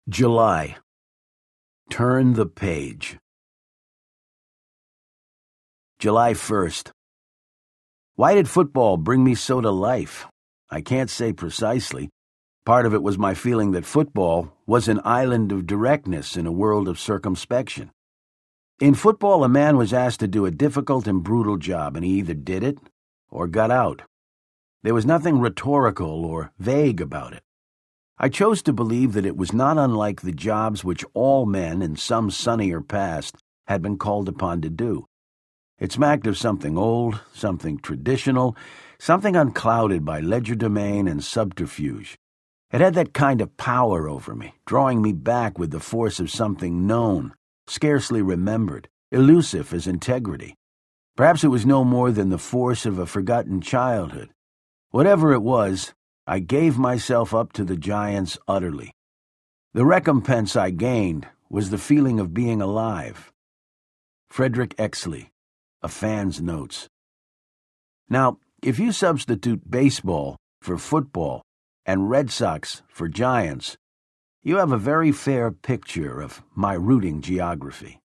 July. Turn the page. July 1st. Why did football bring me so to life? I can't say precisely. Part of it was my feeling that football was an island of directness in a world of circumspection. In football, a man was asked to do a difficult and brutal job, and he either did it or got out. There was nothing rhetorical or vague about it. I chose to believe that it was not unlike the jobs which all men in some sunnier past had been called upon to do. It smacked of something old, something traditional, something unclouded by legerdemain and subterfuge. It had that kind of power over me, drawing me back with the force of something known, scarcely remembered, elusive as integrity. Perhaps it was no more than the force of a forgotten childhood. Whatever it was, I gave myself up to the giants utterly. The recompense I gained was the feeling of being alive. Frederick Exley, A Fan's Notes. Now, if you substitute baseball for football and Red Sox for Giants, you have a very fair picture of my rooting geography.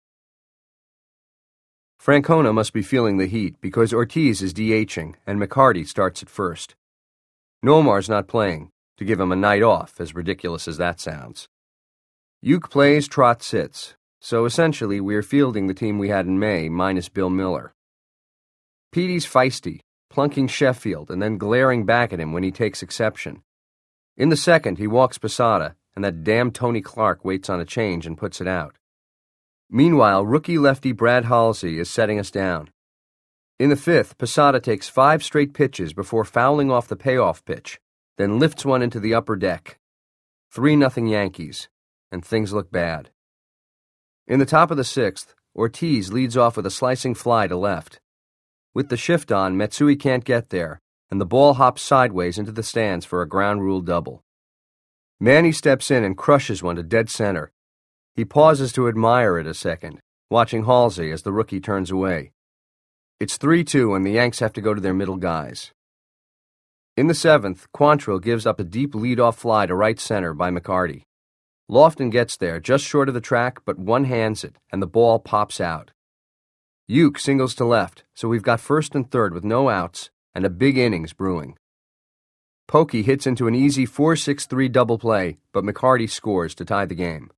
Francona must be feeling the heat because Ortiz is DHing and McCarty starts at first. Nomar's not playing, to give him a night off, as ridiculous as that sounds. Uke plays, Trott sits, so essentially we are fielding the team we had in May, minus Bill Miller. Petey's feisty, plunking Sheffield and then glaring back at him when he takes exception. In the second, he walks Posada, and that damn Tony Clark waits on a change and puts it out. Meanwhile, rookie lefty Brad Halsey is setting us down. In the fifth, Posada takes 5 straight pitches before fouling off the payoff pitch, then lifts one into the upper deck. 3-0 Yankees, and things look bad. In the top of the sixth, Ortiz leads off with a slicing fly to left. With the shift on, Matsui can't get there, and the ball hops sideways into the stands for a ground rule double. Manny steps in and crushes one to dead center. He pauses to admire it a second, watching Halsey as the rookie turns away. It's 3-2 and the Yanks have to go to their middle guys. In the seventh, Quantrill gives up a deep leadoff fly to right center by McCarty. Lofton gets there just short of the track, but one-hands it, and the ball pops out. Uke singles to left, so we've got first and third with no outs and a big innings brewing. Pokey hits into an easy 4-6-3 double play, but McCarty scores to tie the game.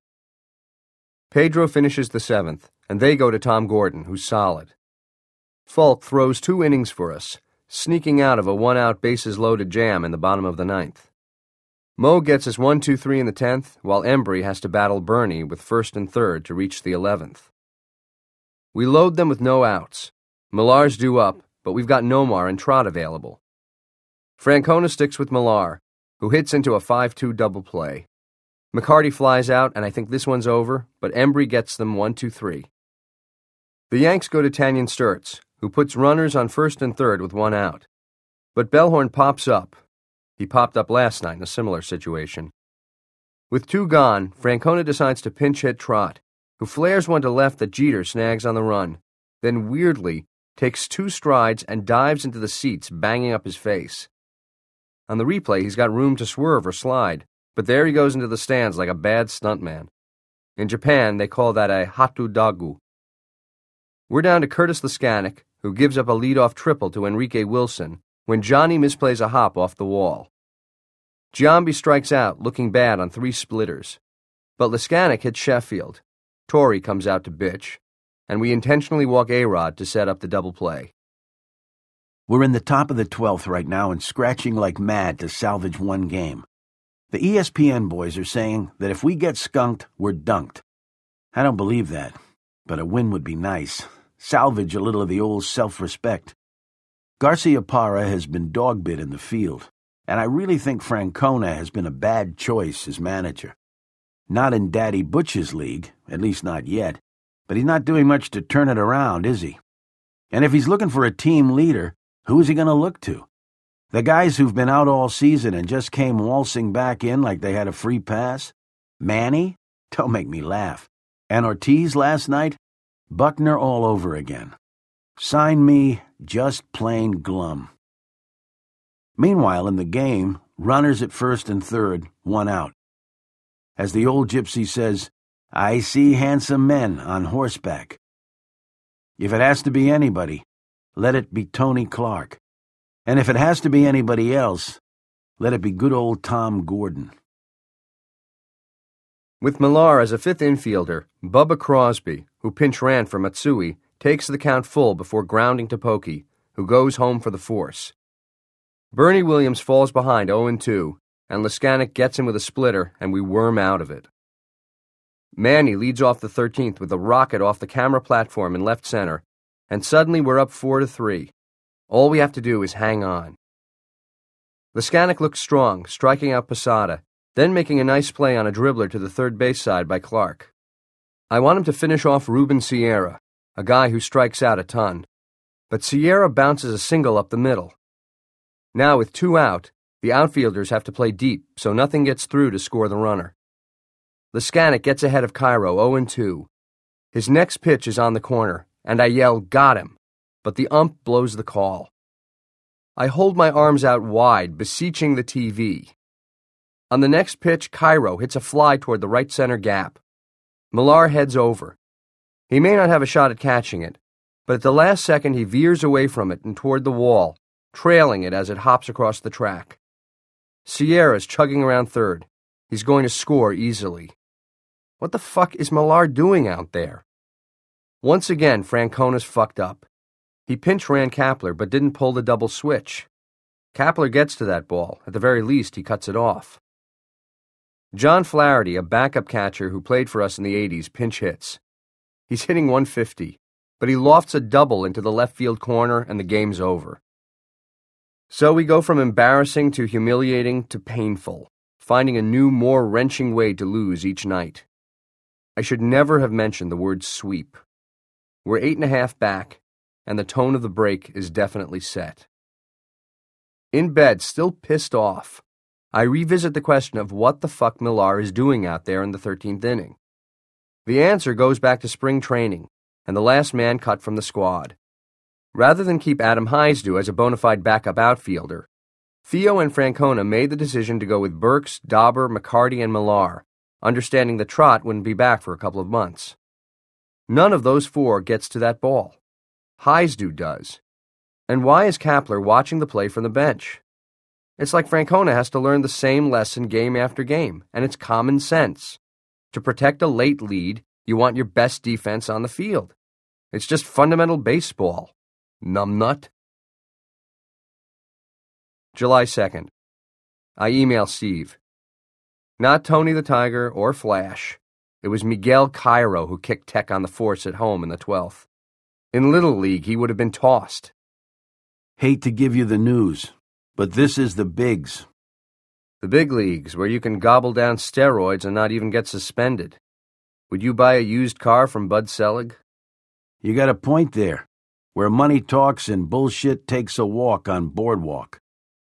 Pedro finishes the seventh, and they go to Tom Gordon, who's solid. Falk throws 2 innings for us, sneaking out of a 1-out bases-loaded jam in the bottom of the ninth. Mo gets us 1-2-3 in the 10th, while Embry has to battle Bernie with first and third to reach the 11th. We load them with no outs. Millar's due up, but we've got Nomar and Trott available. Francona sticks with Millar, who hits into a 5-2 double play. McCarty flies out, and I think this one's over, but Embry gets them 1-2-3. The Yanks go to Tanyan Sturtz, who puts runners on first and third with 1 out. But Bellhorn pops up. He popped up last night in a similar situation. With 2 gone, Francona decides to pinch hit Trott, who flares one to left that Jeter snags on the run, then weirdly takes 2 strides and dives into the seats, banging up his face. On the replay, he's got room to swerve or slide, but there he goes into the stands like a bad stuntman. In Japan, they call that a hatu dagu. We're down to Curtis Laskanik, who gives up a leadoff triple to Enrique Wilson when Johnny misplays a hop off the wall. Giambi strikes out, looking bad on 3 splitters. But Laskanik hits Sheffield. Torrey comes out to bitch, and we intentionally walk A-Rod to set up the double play. We're in the top of the 12th right now and scratching like mad to salvage 1 game. The ESPN boys are saying that if we get skunked, we're dunked. I don't believe that, but a win would be nice. Salvage a little of the old self-respect. Garcia Parra has been dog-bit in the field, and I really think Francona has been a bad choice as manager. Not in Daddy Butch's league, at least not yet, but he's not doing much to turn it around, is he? And if he's looking for a team leader, who is he going to look to? The guys who've been out all season and just came waltzing back in like they had a free pass? Manny? Don't make me laugh. And Ortiz last night? Buckner all over again. Sign me just plain glum. Meanwhile, in the game, runners at first and third, 1 out. As the old gypsy says, I see handsome men on horseback. If it has to be anybody, let it be Tony Clark. And if it has to be anybody else, let it be good old Tom Gordon. With Millar as a fifth infielder, Bubba Crosby, who pinch ran for Matsui, takes the count full before grounding to Pokey, who goes home for the force. Bernie Williams falls behind 0-2, and Leskanic gets him with a splitter, and we worm out of it. Manny leads off the 13th with a rocket off the camera platform in left center, and suddenly we're up 4-3. All we have to do is hang on. Leskanic looks strong, striking out Posada, then making a nice play on a dribbler to the third base side by Clark. I want him to finish off Ruben Sierra, a guy who strikes out a ton, but Sierra bounces a single up the middle. Now with 2 out, the outfielders have to play deep so nothing gets through to score the runner. Leskanic gets ahead of Cairo 0-2. His next pitch is on the corner, and I yell, "Got him!" but the ump blows the call. I hold my arms out wide, beseeching the TV. On the next pitch, Cairo hits a fly toward the right center gap. Millar heads over. He may not have a shot at catching it, but at the last second he veers away from it and toward the wall, trailing it as it hops across the track. Sierra's chugging around third. He's going to score easily. What the fuck is Millar doing out there? Once again, Francona's fucked up. He pinch ran Kapler but didn't pull the double switch. Kapler gets to that ball. At the very least, he cuts it off. John Flaherty, a backup catcher who played for us in the 80s, pinch hits. He's hitting 150, but he lofts a double into the left field corner and the game's over. So we go from embarrassing to humiliating to painful, finding a new, more wrenching way to lose each night. I should never have mentioned the word sweep. We're 8.5 back, and the tone of the break is definitely set. In bed, still pissed off, I revisit the question of what the fuck Millar is doing out there in the 13th inning. The answer goes back to spring training and the last man cut from the squad. Rather than keep Adam Heisdu as a bona fide backup outfielder, Theo and Francona made the decision to go with Burks, Dauber, McCarty, and Millar, understanding that Trott wouldn't be back for a couple of months. None of those 4 gets to that ball. Heisdu does. And why is Kapler watching the play from the bench? It's like Francona has to learn the same lesson game after game, and it's common sense. To protect a late lead, you want your best defense on the field. It's just fundamental baseball. Numbnut. July 2nd. I email Steve. Not Tony the Tiger or Flash. It was Miguel Cairo who kicked Tech on the force at home in the 12th. In Little League, he would have been tossed. Hate to give you the news, but this is the bigs. The big leagues, where you can gobble down steroids and not even get suspended. Would you buy a used car from Bud Selig? You got a point there, where money talks and bullshit takes a walk on Boardwalk.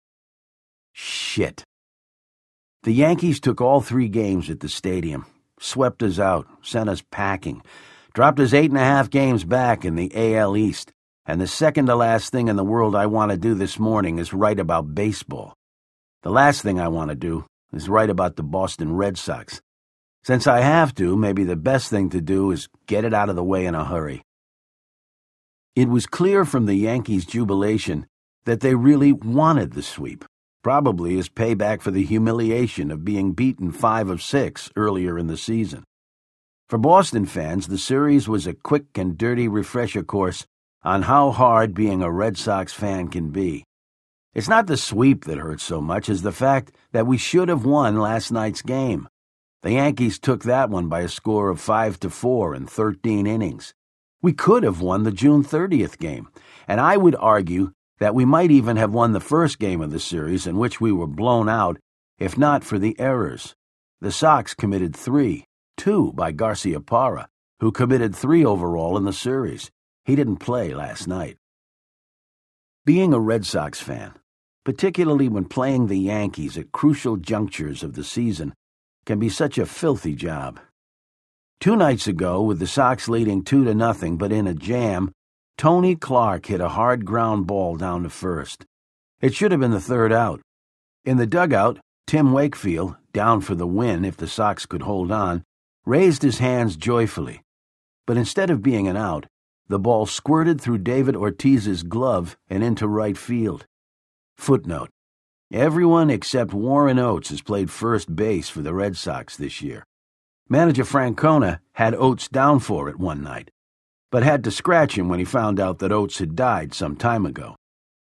Shit. The Yankees took all 3 games at the stadium, swept us out, sent us packing, dropped us 8.5 games back in the AL East, and the second-to-last thing in the world I want to do this morning is write about baseball. The last thing I want to do is write about the Boston Red Sox. Since I have to, maybe the best thing to do is get it out of the way in a hurry. It was clear from the Yankees' jubilation that they really wanted the sweep, probably as payback for the humiliation of being beaten 5 of 6 earlier in the season. For Boston fans, the series was a quick and dirty refresher course on how hard being a Red Sox fan can be. It's not the sweep that hurts so much as the fact that we should have won last night's game. The Yankees took that one by a score of 5-4 in 13 innings. We could have won the June 30th game, and I would argue that we might even have won the first game of the series in which we were blown out, if not for the errors. The Sox committed 3, 2 by Garciaparra, who committed 3 overall in the series. He didn't play last night. Being a Red Sox fan, particularly when playing the Yankees at crucial junctures of the season, can be such a filthy job. 2 nights ago, with the Sox leading 2-0 but in a jam, Tony Clark hit a hard ground ball down to first. It should have been the 3rd out. In the dugout, Tim Wakefield, down for the win if the Sox could hold on, raised his hands joyfully. But instead of being an out, the ball squirted through David Ortiz's glove and into right field. Footnote: everyone except Warren Oates has played first base for the Red Sox this year. Manager Francona had Oates down for it one night, but had to scratch him when he found out that Oates had died some time ago.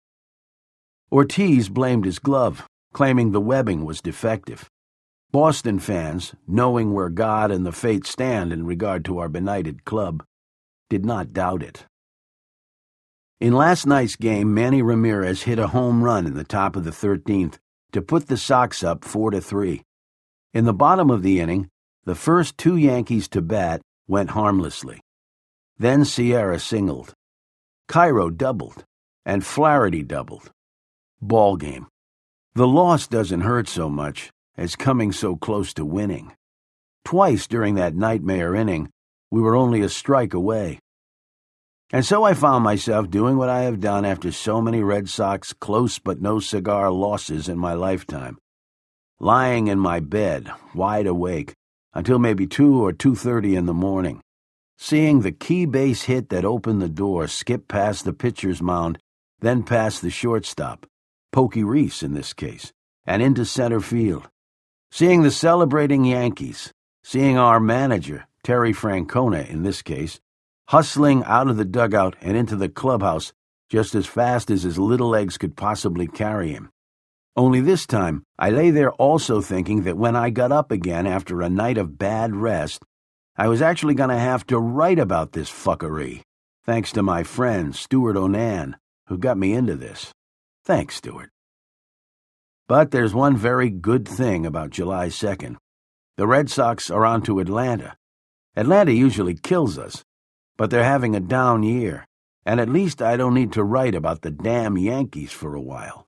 Ortiz blamed his glove, claiming the webbing was defective. Boston fans, knowing where God and the fates stand in regard to our benighted club, did not doubt it. In last night's game, Manny Ramirez hit a home run in the top of the 13th to put the Sox up 4-3. In the bottom of the inning, the first two Yankees to bat went harmlessly. Then Sierra singled. Cairo doubled, and Flaherty doubled. Ball game. The loss doesn't hurt so much as coming so close to winning. Twice during that nightmare inning, we were only a strike away. And so I found myself doing what I have done after so many Red Sox close but no cigar losses in my lifetime. Lying in my bed, wide awake, until maybe 2 or 2:30 in the morning, seeing the key base hit that opened the door skip past the pitcher's mound, then past the shortstop, Pokey Reese in this case, and into center field. Seeing the celebrating Yankees, seeing our manager, Terry Francona in this case, hustling out of the dugout and into the clubhouse just as fast as his little legs could possibly carry him. Only this time, I lay there also thinking that when I got up again after a night of bad rest, I was actually going to have to write about this fuckery, thanks to my friend Stuart Onan, who got me into this. Thanks, Stuart. But there's one very good thing about July 2nd. The Red Sox are on to Atlanta. Atlanta usually kills us, but they're having a down year, and at least I don't need to write about the damn Yankees for a while.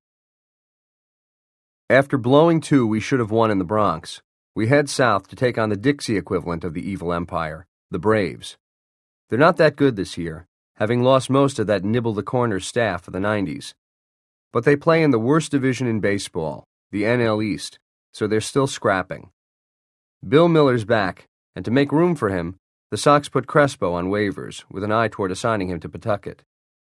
After blowing 2 we should have won in the Bronx, we head south to take on the Dixie equivalent of the evil empire, the Braves. They're not that good this year, having lost most of that nibble-the-corner staff of the 90s. But they play in the worst division in baseball, the NL East, so they're still scrapping. Bill Miller's back, and to make room for him, the Sox put Crespo on waivers, with an eye toward assigning him to Pawtucket.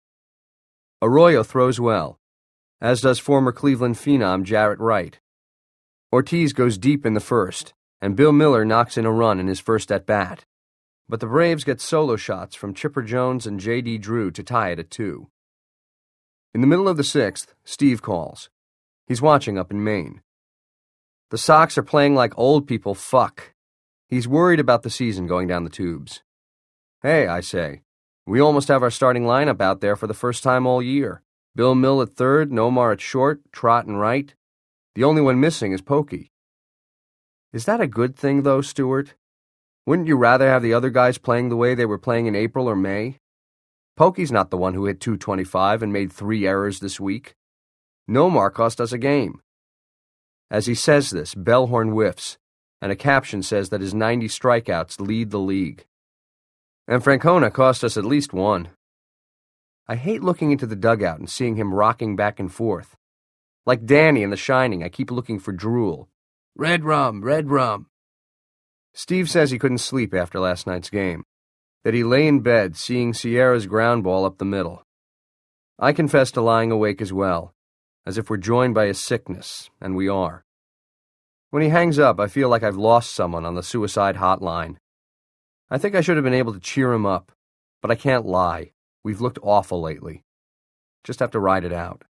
Arroyo throws well, as does former Cleveland phenom Jarrett Wright. Ortiz goes deep in the first, and Bill Miller knocks in a run in his first at-bat. But the Braves get solo shots from Chipper Jones and J.D. Drew to tie it at 2. In the middle of the 6th, Steve calls. He's watching up in Maine. The Sox are playing like old people fuck. He's worried about the season going down the tubes. Hey, I say, we almost have our starting lineup out there for the first time all year. Bill Mill at third, Nomar at short, Trott and right. The only one missing is Pokey. Is that a good thing, though, Stuart? Wouldn't you rather have the other guys playing the way they were playing in April or May? Pokey's not the one who hit .225 and made 3 errors this week. Nomar cost us a game. As he says this, Bellhorn whiffs, and a caption says that his 90 strikeouts lead the league. And Francona cost us at least 1. I hate looking into the dugout and seeing him rocking back and forth. Like Danny in The Shining, I keep looking for drool. Red rum, red rum. Steve says he couldn't sleep after last night's game, that he lay in bed seeing Sierra's ground ball up the middle. I confess to lying awake as well, as if we're joined by a sickness, and we are. When he hangs up, I feel like I've lost someone on the suicide hotline. I think I should have been able to cheer him up, but I can't lie. We've looked awful lately. Just have to ride it out.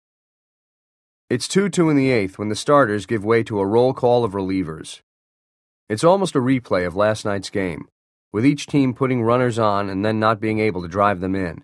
It's 2-2 in the 8th when the starters give way to a roll call of relievers. It's almost a replay of last night's game, with each team putting runners on and then not being able to drive them in.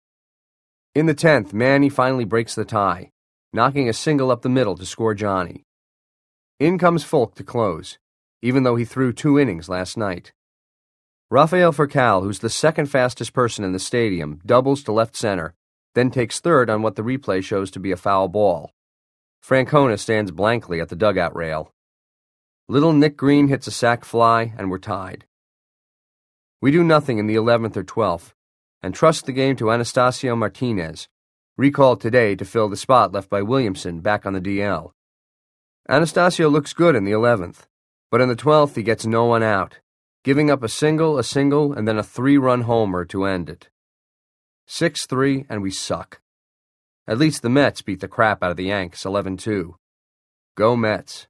In the 10th, Manny finally breaks the tie, knocking a single up the middle to score Johnny. In comes Folk to close, even though he threw 2 innings last night. Rafael Furcal, who's the second fastest person in the stadium, doubles to left center, then takes third on what the replay shows to be a foul ball. Francona stands blankly at the dugout rail. Little Nick Green hits a sac fly, and we're tied. We do nothing in the 11th or 12th, and trust the game to Anastasio Martinez, recalled today to fill the spot left by Williamson back on the DL. Anastasio looks good in the 11th, but in the 12th he gets no one out, giving up a single, and then a 3-run homer to end it. 6-3, and we suck. At least the Mets beat the crap out of the Yanks 11-2. Go Mets.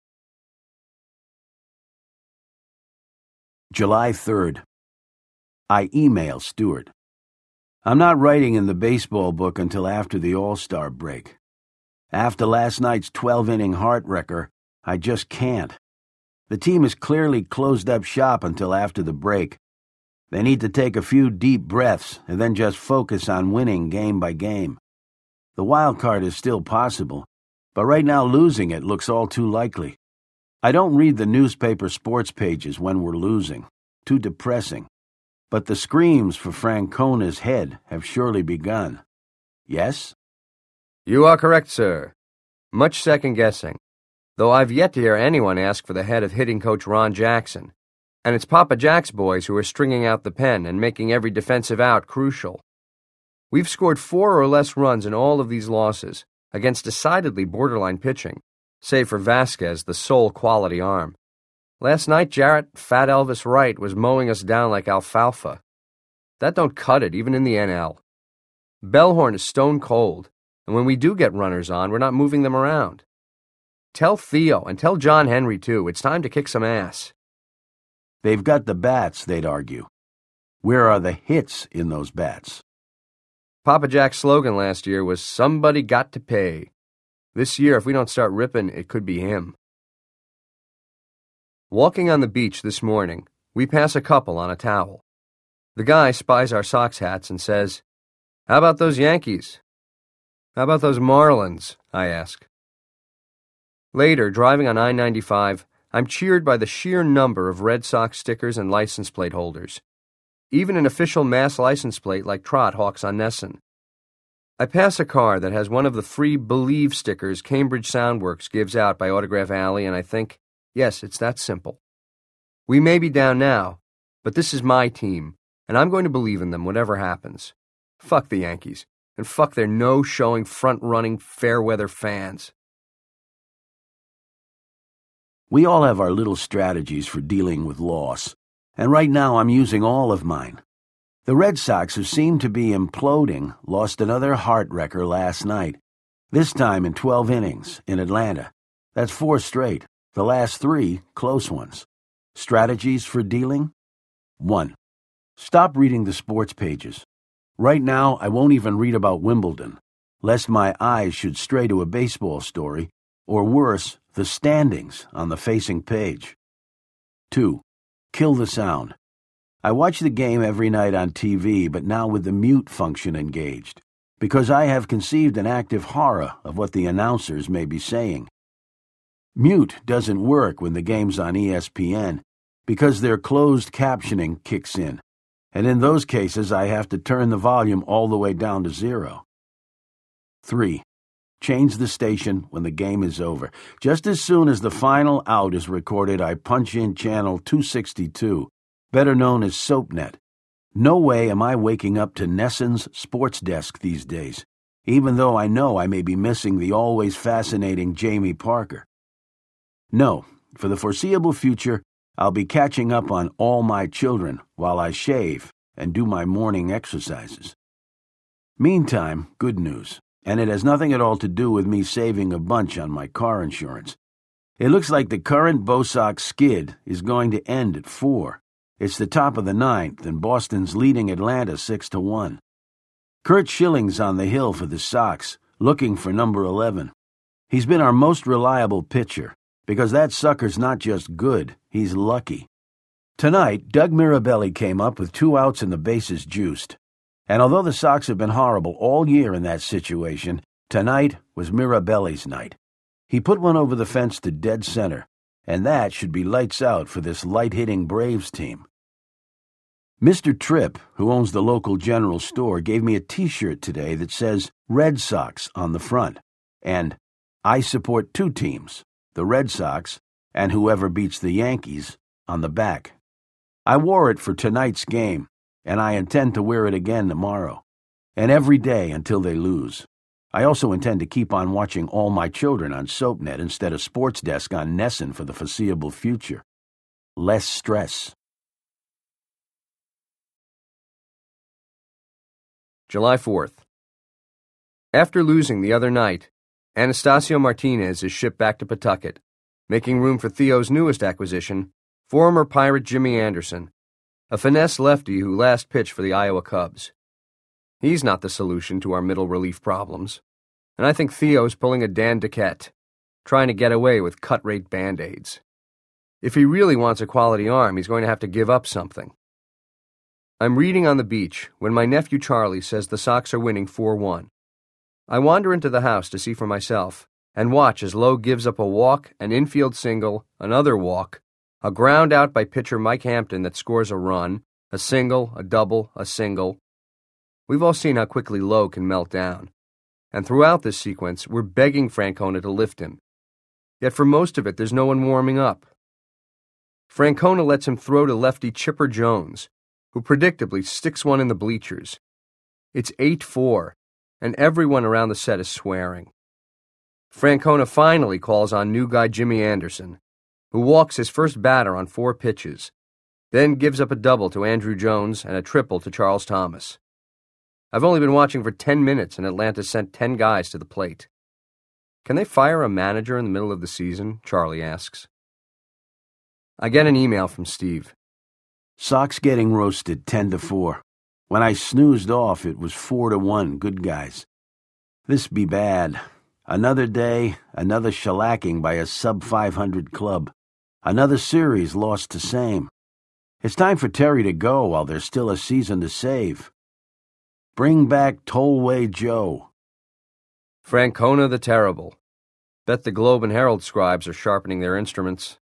July 3rd. I email Stuart. I'm not writing in the baseball book until after the All-Star break. After last night's 12-inning heartwrecker, I just can't. The team has clearly closed up shop until after the break. They need to take a few deep breaths and then just focus on winning game by game. The wild card is still possible, but right now losing it looks all too likely. I don't read the newspaper sports pages when we're losing. Too depressing. But the screams for Francona's head have surely begun. Yes? You are correct, sir. Much second-guessing, though I've yet to hear anyone ask for the head of hitting coach Ron Jackson, and it's Papa Jack's boys who are stringing out the pen and making every defensive out crucial. We've scored 4 or less runs in all of these losses, against decidedly borderline pitching, save for Vasquez, the sole quality arm. Last night, Jarrett, Fat Elvis Wright, was mowing us down like alfalfa. That don't cut it, even in the NL. Bellhorn is stone cold, and when we do get runners on, we're not moving them around. Tell Theo, and tell John Henry, too, it's time to kick some ass. They've got the bats, they'd argue. Where are the hits in those bats? Papa Jack's slogan last year was, "Somebody got to pay." This year, if we don't start ripping, it could be him. Walking on the beach this morning, we pass a couple on a towel. The guy spies our Sox hats and says, "How about those Yankees?" "How about those Marlins?" I ask. Later, driving on I-95, I'm cheered by the sheer number of Red Sox stickers and license plate holders. Even an official mass license plate like Trot hawks on Nesson. I pass a car that has one of the free Believe stickers Cambridge Soundworks gives out by Autograph Alley, and I think, yes, it's that simple. We may be down now, but this is my team, and I'm going to believe in them whatever happens. Fuck the Yankees, and fuck their no-showing, front-running, fair-weather fans. We all have our little strategies for dealing with loss, and right now I'm using all of mine. The Red Sox, who seem to be imploding, lost another heartwrecker last night, this time in 12 innings in Atlanta. That's 4 straight, the last 3 close ones. Strategies for dealing? 1. Stop reading the sports pages. Right now, I won't even read about Wimbledon, lest my eyes should stray to a baseball story, or worse, the standings on the facing page. 2. Kill the sound. I watch the game every night on TV, but now with the mute function engaged, because I have conceived an active horror of what the announcers may be saying. Mute doesn't work when the game's on ESPN, because their closed captioning kicks in, and in those cases I have to turn the volume all the way down to 0. 3. Change the station when the game is over. Just as soon as the final out is recorded, I punch in channel 262, better known as SoapNet. No way am I waking up to Nesson's sports desk these days, even though I know I may be missing the always fascinating Jamie Parker. No, for the foreseeable future, I'll be catching up on All My Children while I shave and do my morning exercises. Meantime, good news, and it has nothing at all to do with me saving a bunch on my car insurance. It looks like the current Bo Sox skid is going to end at 4. It's the top of the 9th, and Boston's leading Atlanta 6-1. Curt Schilling's on the hill for the Sox, looking for number 11. He's been our most reliable pitcher, because that sucker's not just good, he's lucky. Tonight, Doug Mirabelli came up with 2 outs and the bases juiced. And although the Sox have been horrible all year in that situation, tonight was Mirabelli's night. He put one over the fence to dead center, and that should be lights out for this light-hitting Braves team. Mr. Tripp, who owns the local general store, gave me a T-shirt today that says Red Sox on the front, and I support 2 teams, the Red Sox and whoever beats the Yankees, on the back. I wore it for tonight's game, and I intend to wear it again tomorrow, and every day until they lose. I also intend to keep on watching All My Children on SoapNet instead of Sports Desk on Nessun for the foreseeable future. Less stress. July 4th. After losing the other night, Anastasio Martinez is shipped back to Pawtucket, making room for Theo's newest acquisition, former Pirate Jimmy Anderson, a finesse lefty who last pitched for the Iowa Cubs. He's not the solution to our middle relief problems, and I think Theo's pulling a Dan Duquette, trying to get away with cut-rate Band-Aids. If he really wants a quality arm, he's going to have to give up something. I'm reading on the beach when my nephew Charlie says the Sox are winning 4-1. I wander into the house to see for myself and watch as Lowe gives up a walk, an infield single, another walk, a ground out by pitcher Mike Hampton that scores a run, a single, a double, a single. We've all seen how quickly Lowe can melt down, and throughout this sequence, we're begging Francona to lift him. Yet for most of it, there's no one warming up. Francona lets him throw to lefty Chipper Jones, who predictably sticks one in the bleachers. It's 8-4, and everyone around the set is swearing. Francona finally calls on new guy Jimmy Anderson, who walks his first batter on 4 pitches, then gives up a double to Andrew Jones and a triple to Charles Thomas. I've only been watching for 10 minutes and Atlanta sent 10 guys to the plate. Can they fire a manager in the middle of the season? Charlie asks. I get an email from Steve. Sox getting roasted 10-4. When I snoozed off, it was 4-1, good guys. This be bad. Another day, another shellacking by a sub-500 club. Another series lost to same. It's time for Terry to go while there's still a season to save. Bring back Tollway Joe. Francona the Terrible. Bet the Globe and Herald scribes are sharpening their instruments.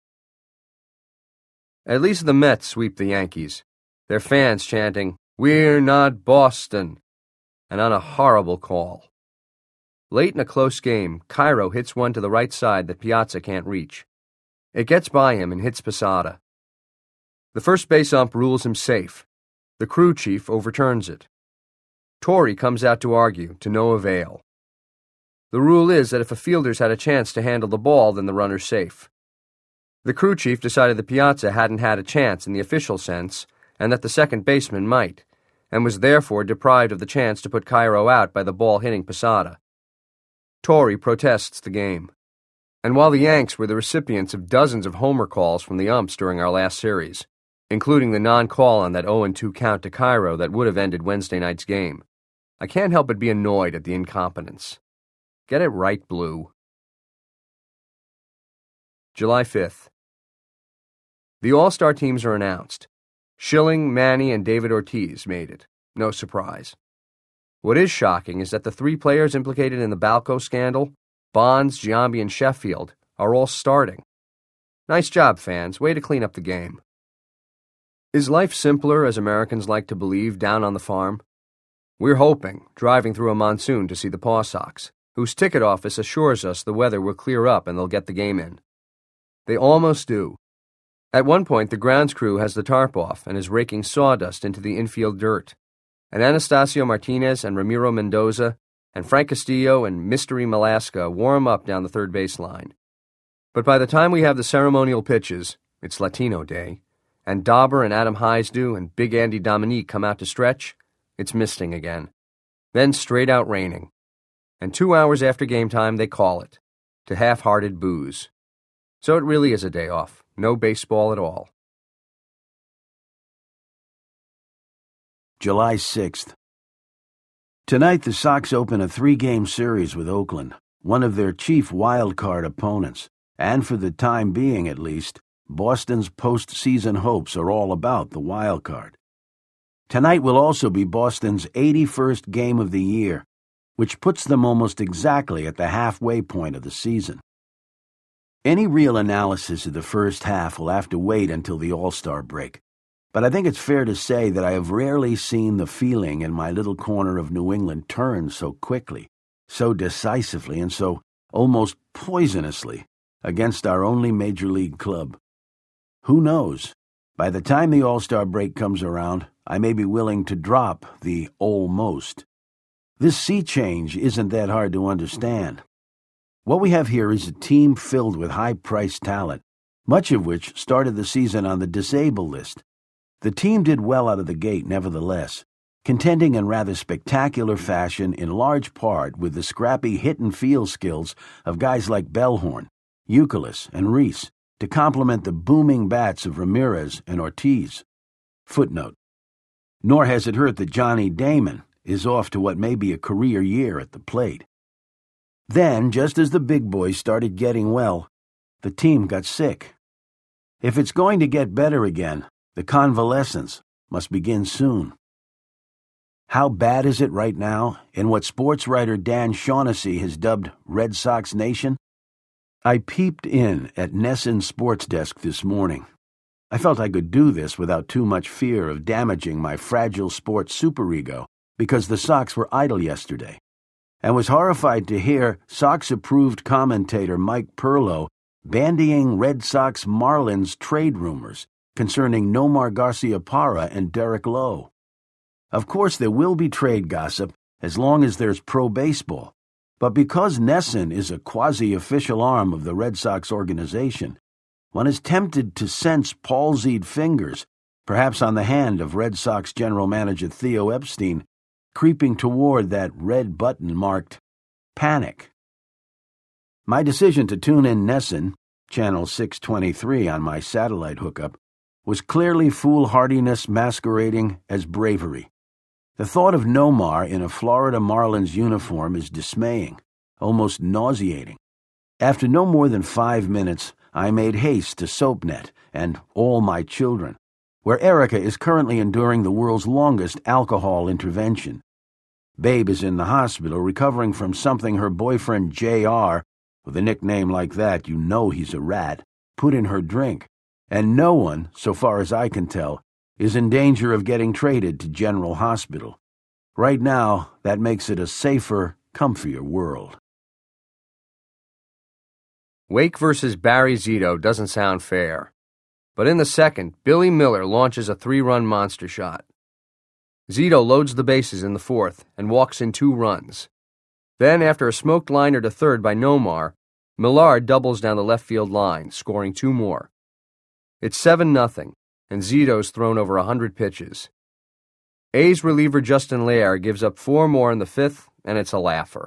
At least the Mets sweep the Yankees, their fans chanting, "We're not Boston," and on a horrible call. Late in a close game, Cairo hits one to the right side that Piazza can't reach. It gets by him and hits Posada. The first base ump rules him safe. The crew chief overturns it. Torrey comes out to argue, to no avail. The rule is that if a fielder's had a chance to handle the ball, then the runner's safe. The crew chief decided that Piazza hadn't had a chance in the official sense, and that the second baseman might, and was therefore deprived of the chance to put Cairo out by the ball hitting Posada. Torrey protests the game. And while the Yanks were the recipients of dozens of homer calls from the umps during our last series, including the non-call on that 0-2 count to Cairo that would have ended Wednesday night's game, I can't help but be annoyed at the incompetence. Get it right, Blue. July 5th. The All-Star teams are announced. Schilling, Manny, and David Ortiz made it. No surprise. What is shocking is that the 3 players implicated in the Balco scandal, Bonds, Giambi, and Sheffield, are all starting. Nice job, fans. Way to clean up the game. Is life simpler, as Americans like to believe, down on the farm? We're hoping, driving through a monsoon to see the Paw Sox, whose ticket office assures us the weather will clear up and they'll get the game in. They almost do. At one point, the grounds crew has the tarp off and is raking sawdust into the infield dirt, and Anastasio Martinez and Ramiro Mendoza and Frank Castillo and Mystery Malaska warm up down the third base line. But by the time we have the ceremonial pitches, it's Latino Day, and Dauber and Adam Heisdu and Big Andy Dominique come out to stretch, it's misting again. Then straight out raining. And 2 hours after game time, they call it, to half-hearted boos. So it really is a day off. No baseball at all. July 6th. Tonight, the Sox open a 3-game series with Oakland, one of their chief wild-card opponents. And for the time being, at least, Boston's postseason hopes are all about the wild card. Tonight will also be Boston's 81st game of the year, which puts them almost exactly at the halfway point of the season. Any real analysis of the first half will have to wait until the All-Star break, but I think it's fair to say that I have rarely seen the feeling in my little corner of New England turn so quickly, so decisively, and so almost poisonously against our only major league club. Who knows? By the time the All-Star break comes around, I may be willing to drop the almost. This sea change isn't that hard to understand. What we have here is a team filled with high-priced talent, much of which started the season on the disabled list. The team did well out of the gate, nevertheless, contending in rather spectacular fashion in large part with the scrappy hit-and-field skills of guys like Bellhorn, Youkilis, and Reese to complement the booming bats of Ramirez and Ortiz. Footnote: nor has it hurt that Johnny Damon is off to what may be a career year at the plate. Then, just as the big boys started getting well, the team got sick. If it's going to get better again, the convalescence must begin soon. How bad is it right now in what sports writer Dan Shaughnessy has dubbed Red Sox Nation? I peeped in at NESN's sports desk this morning. I felt I could do this without too much fear of damaging my fragile sports superego because the Sox were idle yesterday, and was horrified to hear Sox-approved commentator Mike Perlow bandying Red Sox Marlins trade rumors concerning Nomar Garciaparra and Derek Lowe. Of course, there will be trade gossip as long as there's pro baseball, but because NESN is a quasi-official arm of the Red Sox organization, one is tempted to sense palsied fingers, perhaps on the hand of Red Sox general manager Theo Epstein, creeping toward that red button marked panic. My decision to tune in NESN, channel 623 on my satellite hookup, was clearly foolhardiness masquerading as bravery. The thought of Nomar in a Florida Marlins uniform is dismaying, almost nauseating. After no more than 5 minutes, I made haste to SoapNet and All My Children, where Erica is currently enduring the world's longest alcohol intervention. Babe is in the hospital recovering from something her boyfriend J.R., with a nickname like that you know he's a rat, put in her drink, and no one, so far as I can tell, is in danger of getting traded to General Hospital. Right now, that makes it a safer, comfier world. Wake versus Barry Zito doesn't sound fair. But in the second, Billy Miller launches a 3-run monster shot. Zito loads the bases in the fourth and walks in 2 runs. Then, after a smoked liner to third by Nomar, Millard doubles down the left field line, scoring 2 more. It's 7-0, and Zito's thrown over 100 pitches. A's reliever Justin Lair gives up 4 more in the 5th, and it's a laugher.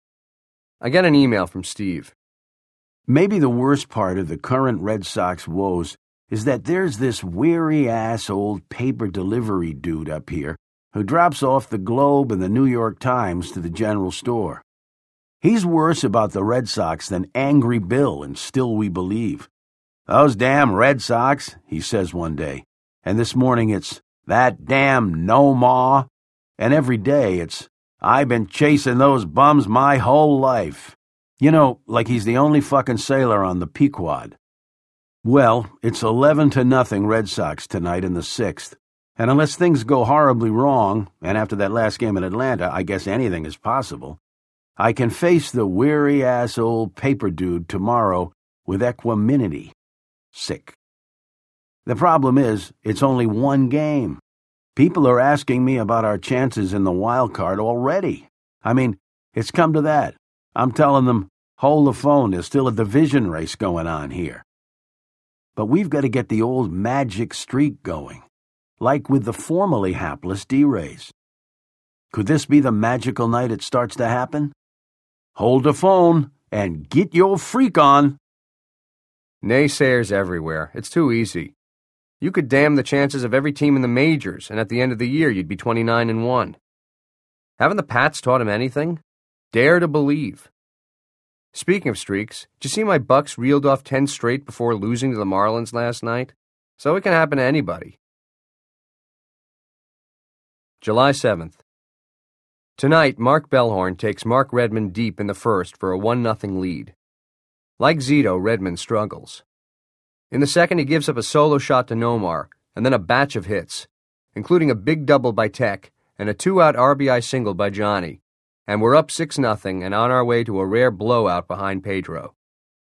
I get an email from Steve. Maybe the worst part of the current Red Sox woes is that there's this weary-ass old paper delivery dude up here who drops off the Globe and the New York Times to the general store. He's worse about the Red Sox than Angry Bill in Still We Believe. "Those damn Red Sox," he says one day, and this morning it's, "That damn Nomar," and every day it's, "I've been chasing those bums my whole life." You know, like he's the only fucking sailor on the Pequod. Well, it's 11-0 Red Sox tonight in the 6th, and unless things go horribly wrong, and after that last game in Atlanta, I guess anything is possible, I can face the weary-ass old paper dude tomorrow with equanimity. Sick. The problem is, it's only 1 game. People are asking me about our chances in the wild card already. I mean, it's come to that. I'm telling them, hold the phone, there's still a division race going on here. But we've got to get the old magic streak going, like with the formerly hapless D-Rays. Could this be the magical night it starts to happen? Hold the phone and get your freak on. Naysayers everywhere. It's too easy. You could damn the chances of every team in the majors, and at the end of the year you'd be 29-1. Haven't the Pats taught him anything? Dare to believe. Speaking of streaks, did you see my Bucks reeled off 10 straight before losing to the Marlins last night? So it can happen to anybody. July 7th. Tonight, Mark Bellhorn takes Mark Redmond deep in the first for a 1-0 lead. Like Zito, Redmond struggles. In the second, he gives up a solo shot to Nomar, and then a batch of hits, including a big double by Tech and a 2-out RBI single by Johnny, and we're up 6-0 and on our way to a rare blowout behind Pedro.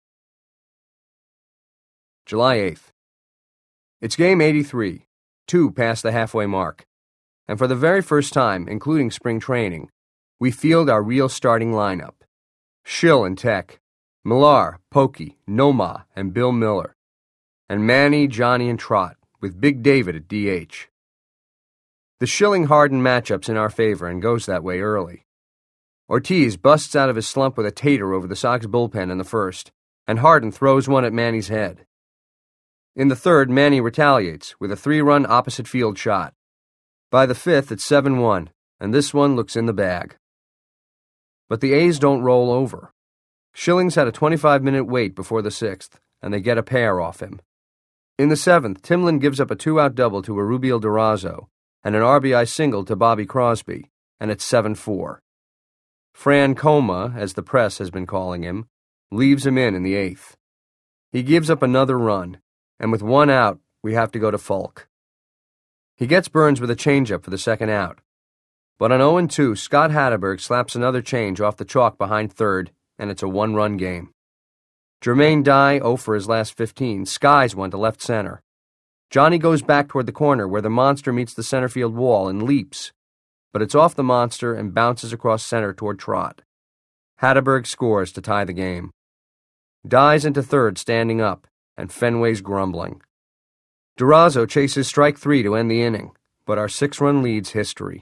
July 8th. It's game 83, 2 past the halfway mark, and for the very first time, including spring training, We field our real starting lineup. Schill and Tech, Millar, Pokey, Nomar, and Bill Miller. And Manny, Johnny, and Trot, with Big David at DH. The Schilling-Harden matchup's in our favor and goes that way early. Ortiz busts out of his slump with a tater over the Sox bullpen in the first, and Harden throws one at Manny's head. In the third, Manny retaliates with a 3-run opposite field shot. By the fifth, it's 7-1, and this one looks in the bag. But the A's don't roll over. Schilling's had a 25-minute wait before the sixth, and they get a pair off him. In the seventh, Timlin gives up a 2-out double to Arubiel Durazo and an RBI single to Bobby Crosby, and it's 7-4. Fran Coma, as the press has been calling him, leaves him in the eighth. He gives up another run, and with 1 out, we have to go to Falk. He gets Burns with a changeup for the second out. But on 0-2, Scott Hatteberg slaps another change off the chalk behind third, and it's a 1-run game. Jermaine Dye, 0 for his last 15, skies one to left center. Johnny goes back toward the corner where the monster meets the center field wall and leaps, but it's off the monster and bounces across center toward Trot. Hatteberg scores to tie the game. Dye's into third standing up, and Fenway's grumbling. Durazo chases strike 3 to end the inning, but our 6-run lead's history.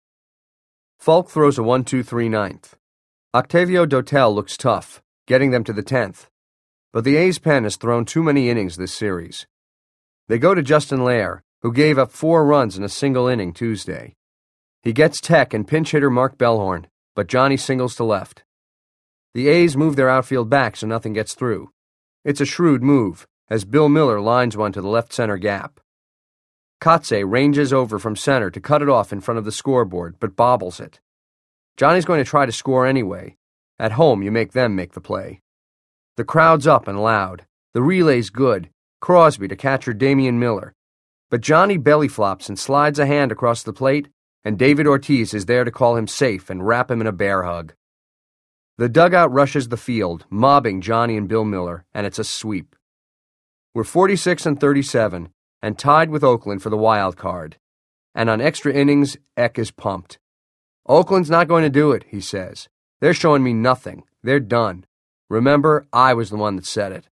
Falk throws a 1-2-3 ninth. Octavio Dotel looks tough, getting them to the 10th, but the A's pen has thrown too many innings this series. They go to Justin Lair, who gave up 4 runs in a single inning Tuesday. He gets Tech and pinch hitter Mark Bellhorn, but Johnny singles to left. The A's move their outfield back so nothing gets through. It's a shrewd move, as Bill Miller lines one to the left center gap. Kotze ranges over from center to cut it off in front of the scoreboard, but bobbles it. Johnny's going to try to score anyway. At home, you make them make the play. The crowd's up and loud. The relay's good. Crosby to catcher Damian Miller. But Johnny belly flops and slides a hand across the plate, and David Ortiz is there to call him safe and wrap him in a bear hug. The dugout rushes the field, mobbing Johnny and Bill Miller, and it's a sweep. We're 46-37, and tied with Oakland for the wild card. And on extra innings, Eck is pumped. Oakland's not going to do it, he says. They're showing me nothing. They're done. Remember, I was the one that said it.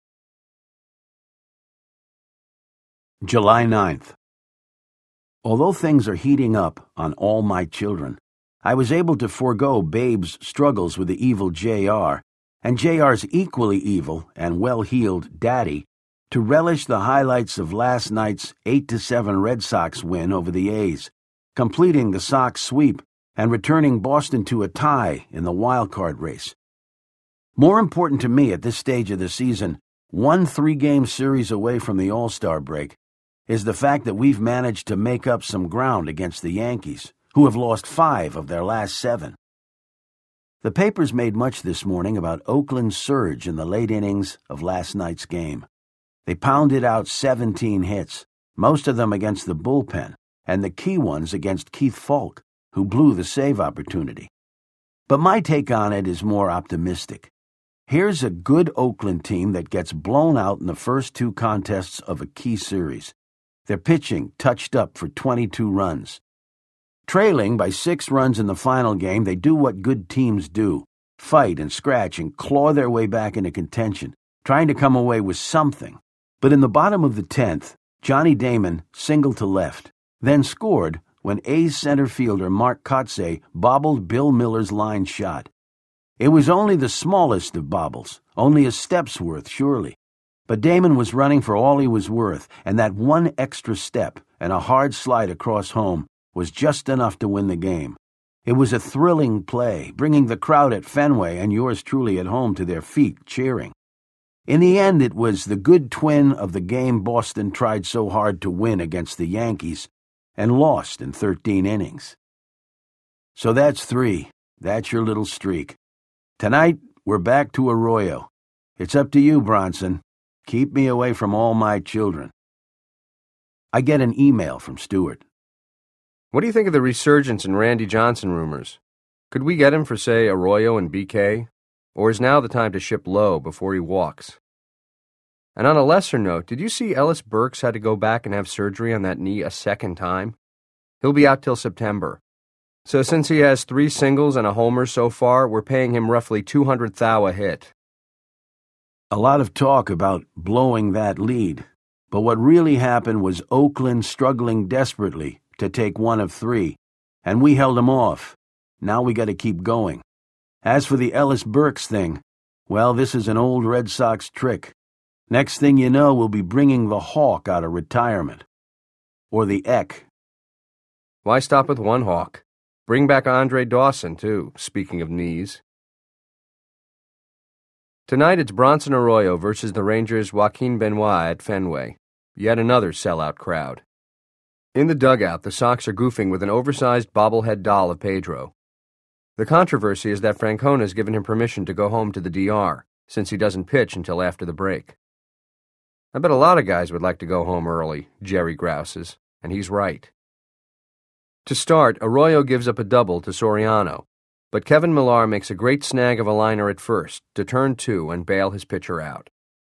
July 9th. Although things are heating up on All My Children, I was able to forego Babe's struggles with the evil J.R. and J.R.'s equally evil and well-heeled daddy to relish the highlights of last night's 8-7 Red Sox win over the A's, completing the Sox sweep and returning Boston to a tie in the wild-card race. More important to me at this stage of the season, one 3-game series away from the All-Star break, is the fact that we've managed to make up some ground against the Yankees, who have lost 5 of their last 7. The papers made much this morning about Oakland's surge in the late innings of last night's game. They pounded out 17 hits, most of them against the bullpen, and the key ones against Keith Falk, who blew the save opportunity. But my take on it is more optimistic. Here's a good Oakland team that gets blown out in the first 2 contests of a key series. Their pitching touched up for 22 runs. Trailing by 6 runs in the final game, they do what good teams do, fight and scratch and claw their way back into contention, trying to come away with something. But in the bottom of the 10th, Johnny Damon singled to left, then scored when A's center fielder Mark Kotze bobbled Bill Miller's line shot. It was only the smallest of bobbles, only a step's worth, surely. But Damon was running for all he was worth, and that one extra step and a hard slide across home was just enough to win the game. It was a thrilling play, bringing the crowd at Fenway and yours truly at home to their feet, cheering. In the end, it was the good twin of the game Boston tried so hard to win against the Yankees and lost in 13 innings. So that's 3. That's your little streak. Tonight, we're back to Arroyo. It's up to you, Bronson. Keep me away from All My Children. I get an email from Stewart. What do you think of the resurgence in Randy Johnson rumors? Could we get him for, say, Arroyo and BK? Or is now the time to ship low before he walks? And on a lesser note, did you see Ellis Burks had to go back and have surgery on that knee a second time? He'll be out till September. So since he has 3 singles and a homer so far, we're paying him roughly $200,000 a hit. A lot of talk about blowing that lead, but what really happened was Oakland struggling desperately to take 1 of 3, and we held them off. Now we got to keep going. As for the Ellis Burks thing, well, this is an old Red Sox trick. Next thing you know, we'll be bringing the Hawk out of retirement. Or the Eck. Why stop with one Hawk? Bring back Andre Dawson, too, speaking of knees. Tonight it's Bronson Arroyo versus the Rangers' Joaquin Benoit at Fenway. Yet another sellout crowd. In the dugout, the Sox are goofing with an oversized bobblehead doll of Pedro. The controversy is that Francona's given him permission to go home to the DR, since he doesn't pitch until after the break. I bet a lot of guys would like to go home early, Jerry grouses, and he's right. To start, Arroyo gives up a double to Soriano, but Kevin Millar makes a great snag of a liner at first to turn 2 and bail his pitcher out.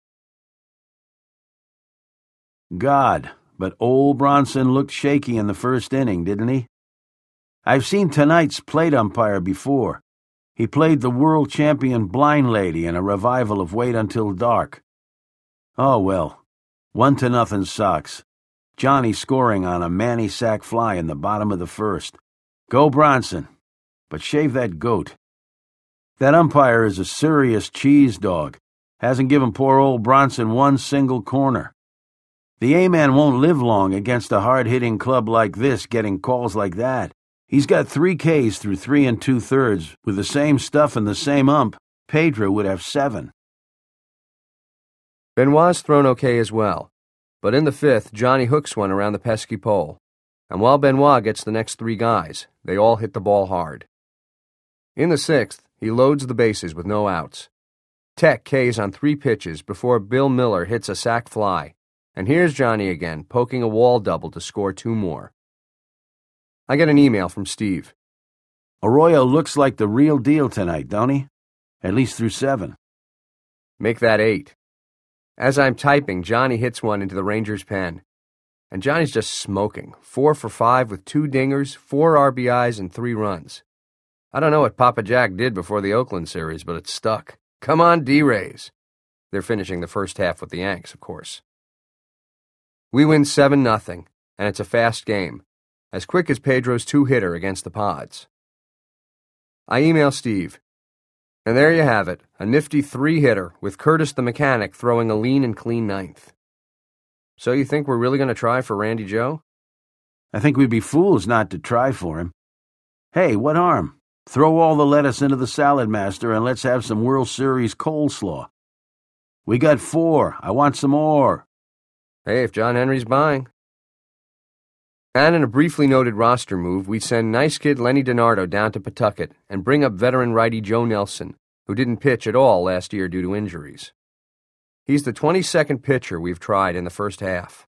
God, but old Bronson looked shaky in the first inning, didn't he? I've seen tonight's plate umpire before. He played the world champion blind lady in a revival of Wait Until Dark. Oh well, 1-0 Sox. Johnny scoring on a Manny sac fly in the bottom of the first. Go Bronson, but shave that goat. That umpire is a serious cheese dog. Hasn't given poor old Bronson one single corner. The A-man won't live long against a hard-hitting club like this getting calls like that. He's got 3 Ks through 3 2/3. With the same stuff and the same ump, Pedro would have 7. Benoit's thrown okay as well, but in the 5th, Johnny hooks one around the pesky pole. And while Benoit gets the next 3 guys, they all hit the ball hard. In the 6th, he loads the bases with no outs. Tech Ks on 3 pitches before Bill Miller hits a sac fly, and here's Johnny again, poking a wall double to score 2 more. I get an email from Steve. Arroyo looks like the real deal tonight, don't he? At least through 7. Make that 8. As I'm typing, Johnny hits one into the Rangers' pen. And Johnny's just smoking. 4 for 5 with 2 dingers, 4 RBIs, and 3 runs. I don't know what Papa Jack did before the Oakland series, but it stuck. Come on, D-Rays. They're finishing the first half with the Yanks, of course. We win 7-0, and it's a fast game, as quick as Pedro's 2-hitter against the Pods. I email Steve, and there you have it, a nifty 3-hitter with Curtis the Mechanic throwing a lean and clean 9th. So you think we're really going to try for Randy Joe? I think we'd be fools not to try for him. Hey, what harm? Throw all the lettuce into the salad master and let's have some World Series coleslaw. We got 4. I want some more. Hey, if John Henry's buying. And in a briefly noted roster move, we send nice kid Lenny DiNardo down to Pawtucket and bring up veteran righty Joe Nelson, who didn't pitch at all last year due to injuries. He's the 22nd pitcher we've tried in the first half.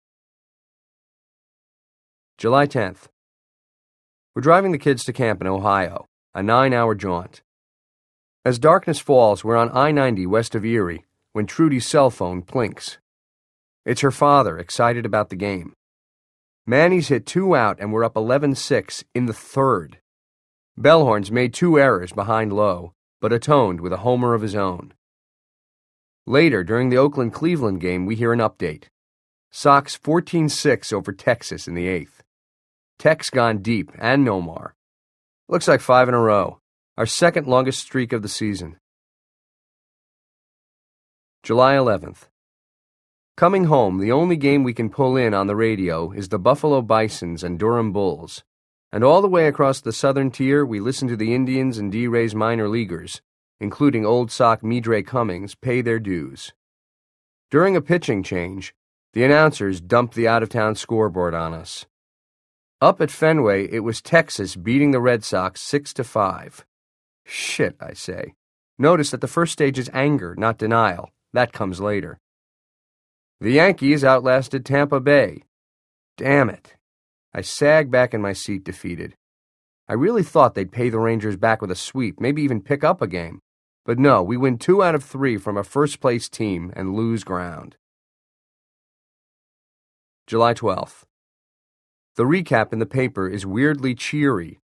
July 10th. We're driving the kids to camp in Ohio, a 9-hour jaunt. As darkness falls, we're on I-90 west of Erie when Trudy's cell phone plinks. It's her father, excited about the game. Manny's hit 2 out and we're up 11-6 in the 3rd. Bellhorn's made 2 errors behind Lowe, but atoned with a homer of his own. Later, during the Oakland-Cleveland game, we hear an update. Sox 14-6 over Texas in the 8th. Tech's gone deep, and Nomar. Looks like 5 in a row, our second longest streak of the season. July 11th. Coming home, the only game we can pull in on the radio is the Buffalo Bisons and Durham Bulls, and all the way across the southern tier we listen to the Indians and D-Rays minor leaguers, including old sock Midre Cummings, pay their dues. During a pitching change, the announcers dumped the out-of-town scoreboard on us. Up at Fenway, it was Texas beating the Red Sox 6-5. Shit, I say. Notice that the first stage is anger, not denial. That comes later. The Yankees outlasted Tampa Bay. Damn it. I sag back in my seat defeated. I really thought they'd pay the Rangers back with a sweep, maybe even pick up a game. But no, we win 2 out of 3 from a first-place team and lose ground. July 12th. The recap in the paper is weirdly cheery.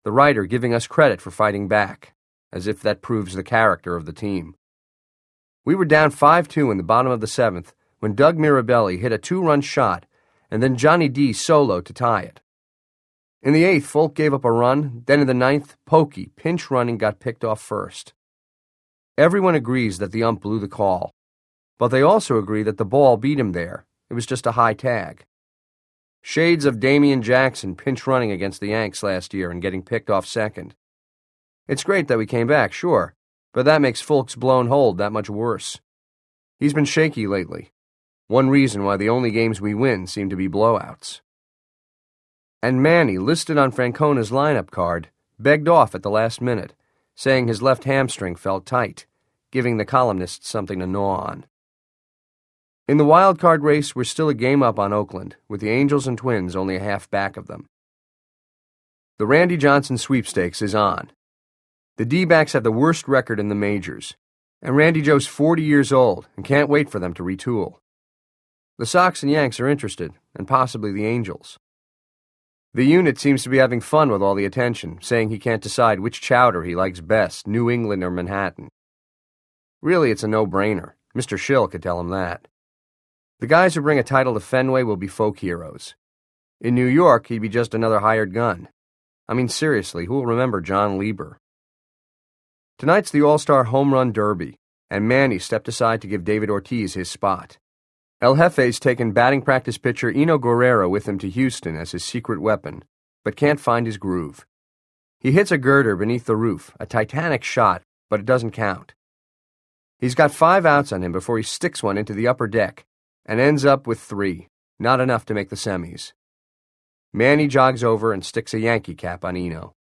the writer giving us credit for fighting back, as if that proves the character of the team. We were down 5-2 in the bottom of the 7th when Doug Mirabelli hit a 2-run shot and then Johnny D soloed to tie it. In the 8th, Folk gave up a run, then in the 9th, Pokey, pinch running, got picked off first. Everyone agrees that the ump blew the call, but they also agree that the ball beat him there. It was just a high tag. Shades of Damian Jackson pinch running against the Yanks last year and getting picked off second. It's great that we came back, sure, but that makes Folk's blown hold that much worse. He's been shaky lately. One reason why the only games we win seem to be blowouts. And Manny, listed on Francona's lineup card, begged off at the last minute, saying his left hamstring felt tight, giving the columnists something to gnaw on. In the wild card race, we're still a game up on Oakland, with the Angels and Twins only a half back of them. The Randy Johnson sweepstakes is on. The D-backs have the worst record in the majors, and Randy Joe's 40 years old and can't wait for them to retool. The Sox and Yanks are interested, and possibly the Angels. The unit seems to be having fun with all the attention, saying he can't decide which chowder he likes best, New England or Manhattan. Really, it's a no-brainer. Mr. Schill could tell him that. The guys who bring a title to Fenway will be folk heroes. In New York, he'd be just another hired gun. I mean, seriously, who'll remember John Lieber? Tonight's the All-Star Home Run Derby, and Manny stepped aside to give David Ortiz his spot. El Jefe's taken batting practice pitcher Eno Guerrero with him to Houston as his secret weapon, but can't find his groove. He hits a girder beneath the roof, a titanic shot, but it doesn't count. He's got 5 outs on him before he sticks one into the upper deck, and ends up with 3, not enough to make the semis. Manny jogs over and sticks a Yankee cap on Eno.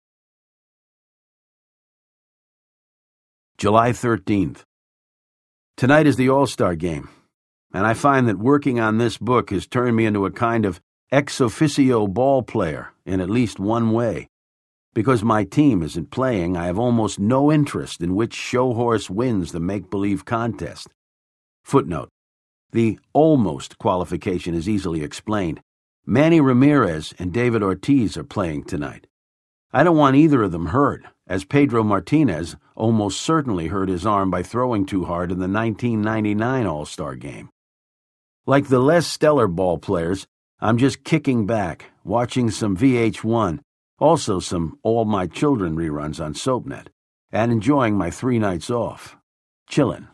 July 13th. Tonight is the All-Star game, and I find that working on this book has turned me into a kind of ex officio ball player in at least one way. Because my team isn't playing, I have almost no interest in which show horse wins the make-believe contest. Footnote: the almost qualification is easily explained. Manny Ramirez and David Ortiz are playing tonight. I don't want either of them hurt, as Pedro Martinez almost certainly hurt his arm by throwing too hard in the 1999 All-Star game. Like the less stellar ball players, I'm just kicking back, watching some VH1, also some All My Children reruns on SoapNet, and enjoying my 3 nights off. Chillin'.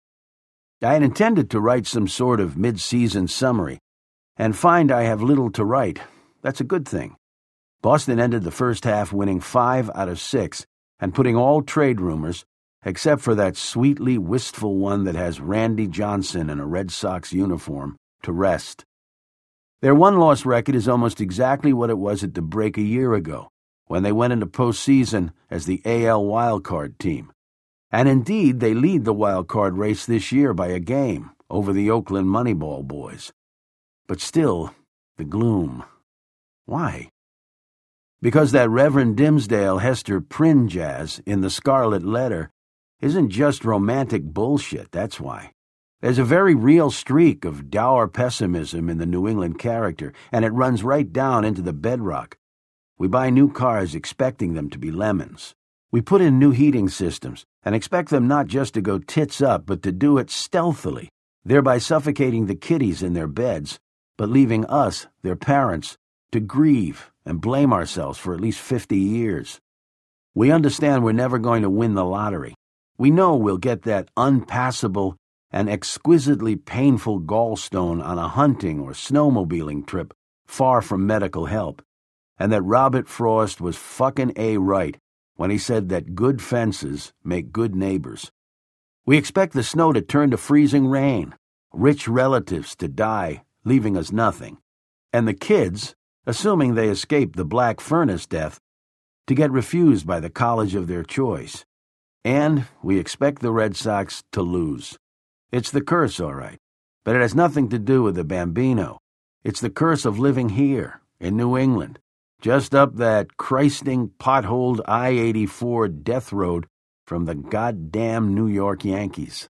I had intended to write some sort of mid-season summary, and find I have little to write. That's a good thing. Boston ended the first half winning 5 out of 6 and putting all trade rumors, except for that sweetly wistful one that has Randy Johnson in a Red Sox uniform, to rest. Their one-loss record is almost exactly what it was at the break a year ago, when they went into postseason as the AL wildcard team. And indeed, they lead the wildcard race this year by a game over the Oakland Moneyball boys. But still, the gloom. Why? Because that Reverend Dimsdale Hester Prynne jazz in The Scarlet Letter isn't just romantic bullshit, that's why. There's a very real streak of dour pessimism in the New England character, and it runs right down into the bedrock. We buy new cars expecting them to be lemons. We put in new heating systems and expect them not just to go tits up, but to do it stealthily, thereby suffocating the kiddies in their beds, but leaving us, their parents, to grieve and blame ourselves for at least 50 years. We understand we're never going to win the lottery. We know we'll get that unpassable and exquisitely painful gallstone on a hunting or snowmobiling trip far from medical help, and that Robert Frost was fucking right when he said that good fences make good neighbors. We expect the snow to turn to freezing rain, rich relatives to die, leaving us nothing, and the kids, assuming they escape the black furnace death, to get refused by the college of their choice. And we expect the Red Sox to lose. It's the curse, all right, but it has nothing to do with the Bambino. It's the curse of living here, in New England, just up that Christing potholed I-84 death road from the goddamn New York Yankees.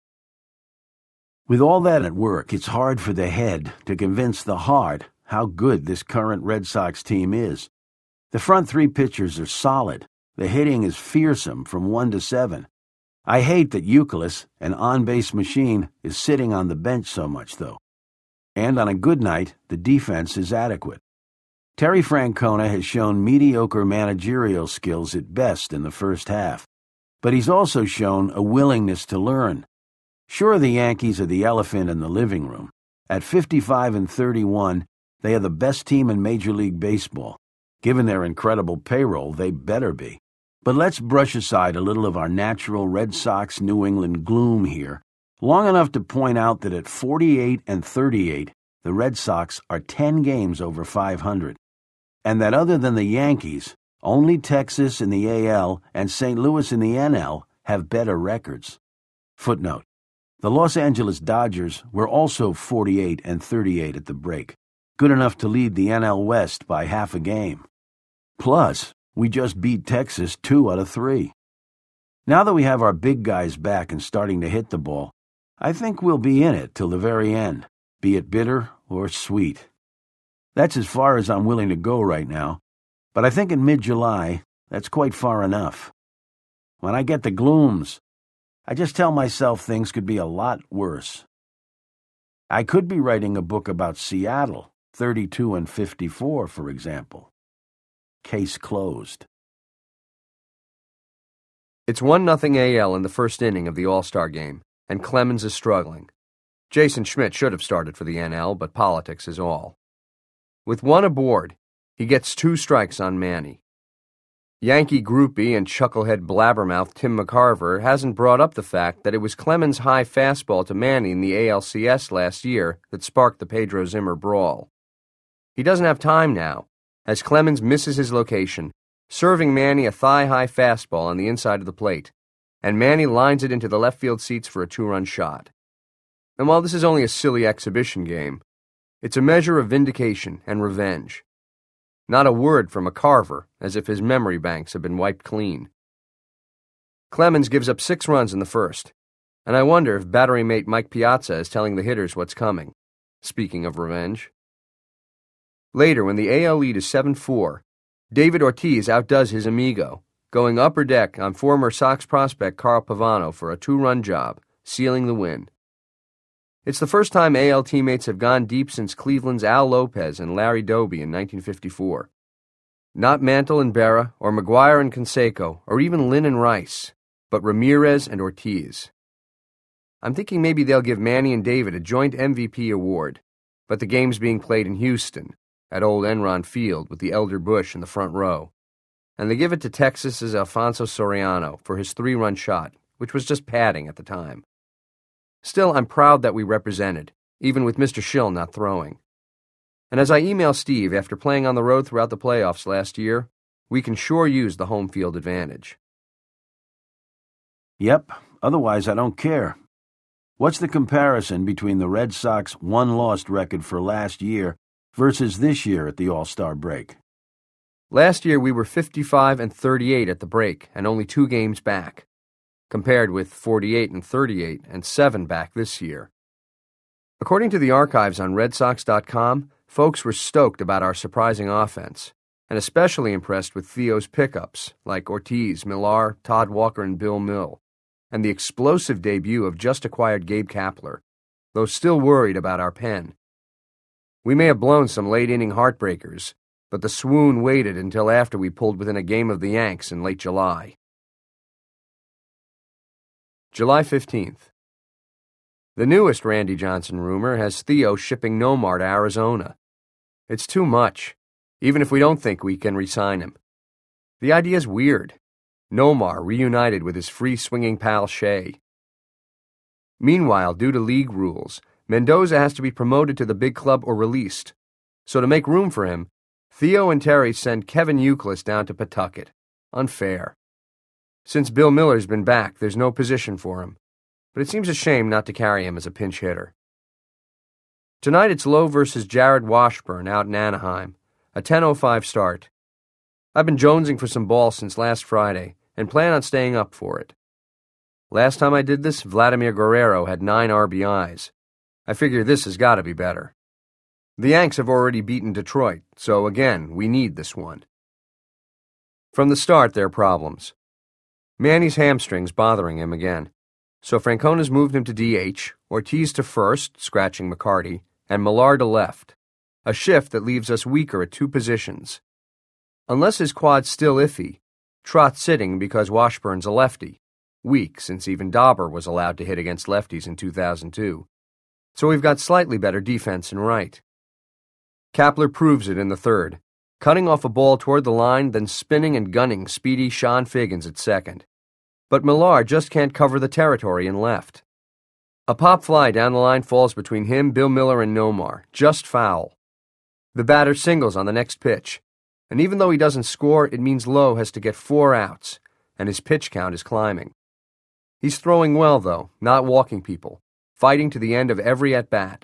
With all that at work, it's hard for the head to convince the heart how good this current Red Sox team is. The front three pitchers are solid. The hitting is fearsome from 1 to 7. I hate that Youkilis, an on-base machine, is sitting on the bench so much, though. And on a good night, the defense is adequate. Terry Francona has shown mediocre managerial skills at best in the first half, but he's also shown a willingness to learn. Sure, the Yankees are the elephant in the living room. At 55-31, they are the best team in Major League Baseball. Given their incredible payroll, they better be. But let's brush aside a little of our natural Red Sox-New England gloom here, long enough to point out that at 48-38, the Red Sox are 10 games over 500. And that other than the Yankees, only Texas in the AL and St. Louis in the NL have better records. Footnote: the Los Angeles Dodgers were also 48-38 at the break, good enough to lead the NL West by half a game. Plus, we just beat Texas 2 out of 3. Now that we have our big guys back and starting to hit the ball, I think we'll be in it till the very end, be it bitter or sweet. That's as far as I'm willing to go right now, but I think in mid-July, that's quite far enough. When I get the glooms, I just tell myself things could be a lot worse. I could be writing a book about Seattle, 32-54, for example. Case closed. It's 1-0 AL in the first inning of the All-Star game, and Clemens is struggling. Jason Schmidt should have started for the NL, but politics is all. With one aboard, he gets 2 strikes on Manny. Yankee groupie and chucklehead blabbermouth Tim McCarver hasn't brought up the fact that it was Clemens' high fastball to Manny in the ALCS last year that sparked the Pedro Zimmer brawl. He doesn't have time now, as Clemens misses his location, serving Manny a thigh-high fastball on the inside of the plate, and Manny lines it into the left field seats for a 2-run shot. And while this is only a silly exhibition game, it's a measure of vindication and revenge. Not a word from McCarver, as if his memory banks have been wiped clean. Clemens gives up 6 runs in the first, and I wonder if battery mate Mike Piazza is telling the hitters what's coming, speaking of revenge. Later, when the AL lead is 7-4, David Ortiz outdoes his amigo, going upper deck on former Sox prospect Carl Pavano for a 2-run job, sealing the win. It's the first time AL teammates have gone deep since Cleveland's Al Lopez and Larry Doby in 1954. Not Mantle and Berra, or McGuire and Canseco, or even Lynn and Rice, but Ramirez and Ortiz. I'm thinking maybe they'll give Manny and David a joint MVP award, but the game's being played in Houston, at old Enron Field with the elder Bush in the front row, and they give it to Texas's Alfonso Soriano for his 3-run shot, which was just padding at the time. Still, I'm proud that we represented, even with Mr. Schill not throwing. And as I email Steve after playing on the road throughout the playoffs last year, we can sure use the home field advantage. Yep, otherwise I don't care. What's the comparison between the Red Sox 1-loss record for last year versus this year at the All-Star break? Last year we were 55-38 at the break and only 2 games back, compared with 48-38 and 7 back this year. According to the archives on RedSox.com, folks were stoked about our surprising offense, and especially impressed with Theo's pickups, like Ortiz, Millar, Todd Walker, and Bill Mill, and the explosive debut of just-acquired Gabe Kapler, though still worried about our pen. We may have blown some late-inning heartbreakers, but the swoon waited until after we pulled within a game of the Yanks in late July. July 15th. The newest Randy Johnson rumor has Theo shipping Nomar to Arizona. It's too much, even if we don't think we can re-sign him. The idea's weird. Nomar reunited with his free-swinging pal Shea. Meanwhile, due to league rules, Mendoza has to be promoted to the big club or released. So to make room for him, Theo and Terry send Kevin Youkilis down to Pawtucket. Unfair. Since Bill Miller's been back, there's no position for him, but it seems a shame not to carry him as a pinch hitter. Tonight it's Lowe versus Jared Washburn out in Anaheim, a 10:05 start. I've been jonesing for some ball since last Friday and plan on staying up for it. Last time I did this, Vladimir Guerrero had 9 RBIs. I figure this has got to be better. The Yanks have already beaten Detroit, so again, we need this one. From the start, there are problems. Manny's hamstring's bothering him again, so Francona's moved him to DH, Ortiz to first, scratching McCarty, and Millar to left, a shift that leaves us weaker at two positions. Unless his quad's still iffy, Trott's sitting because Washburn's a lefty, weak since even Dauber was allowed to hit against lefties in 2002. So we've got slightly better defense in right. Kapler proves it in the third, cutting off a ball toward the line, then spinning and gunning speedy Sean Figgins at second. But Millar just can't cover the territory in left. A pop fly down the line falls between him, Bill Miller, and Nomar, just foul. The batter singles on the next pitch, and even though he doesn't score, it means Lowe has to get 4 outs, and his pitch count is climbing. He's throwing well, though, not walking people, fighting to the end of every at-bat.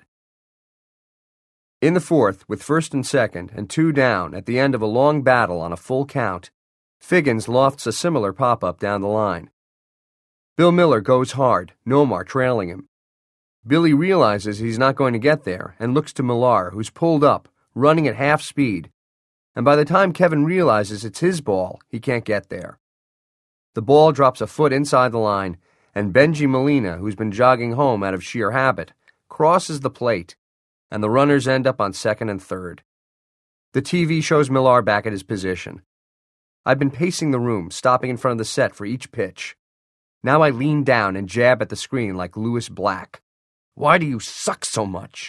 In the fourth, with first and second, and 2 down, at the end of a long battle on a full count, Figgins lofts a similar pop-up down the line. Bill Miller goes hard, Nomar trailing him. Billy realizes he's not going to get there and looks to Millar, who's pulled up, running at half speed, and by the time Kevin realizes it's his ball, he can't get there. The ball drops a foot inside the line, and Benji Molina, who's been jogging home out of sheer habit, crosses the plate, and the runners end up on second and third. The TV shows Millar back at his position. I've been pacing the room, stopping in front of the set for each pitch. Now I lean down and jab at the screen like Lewis Black. Why do you suck so much?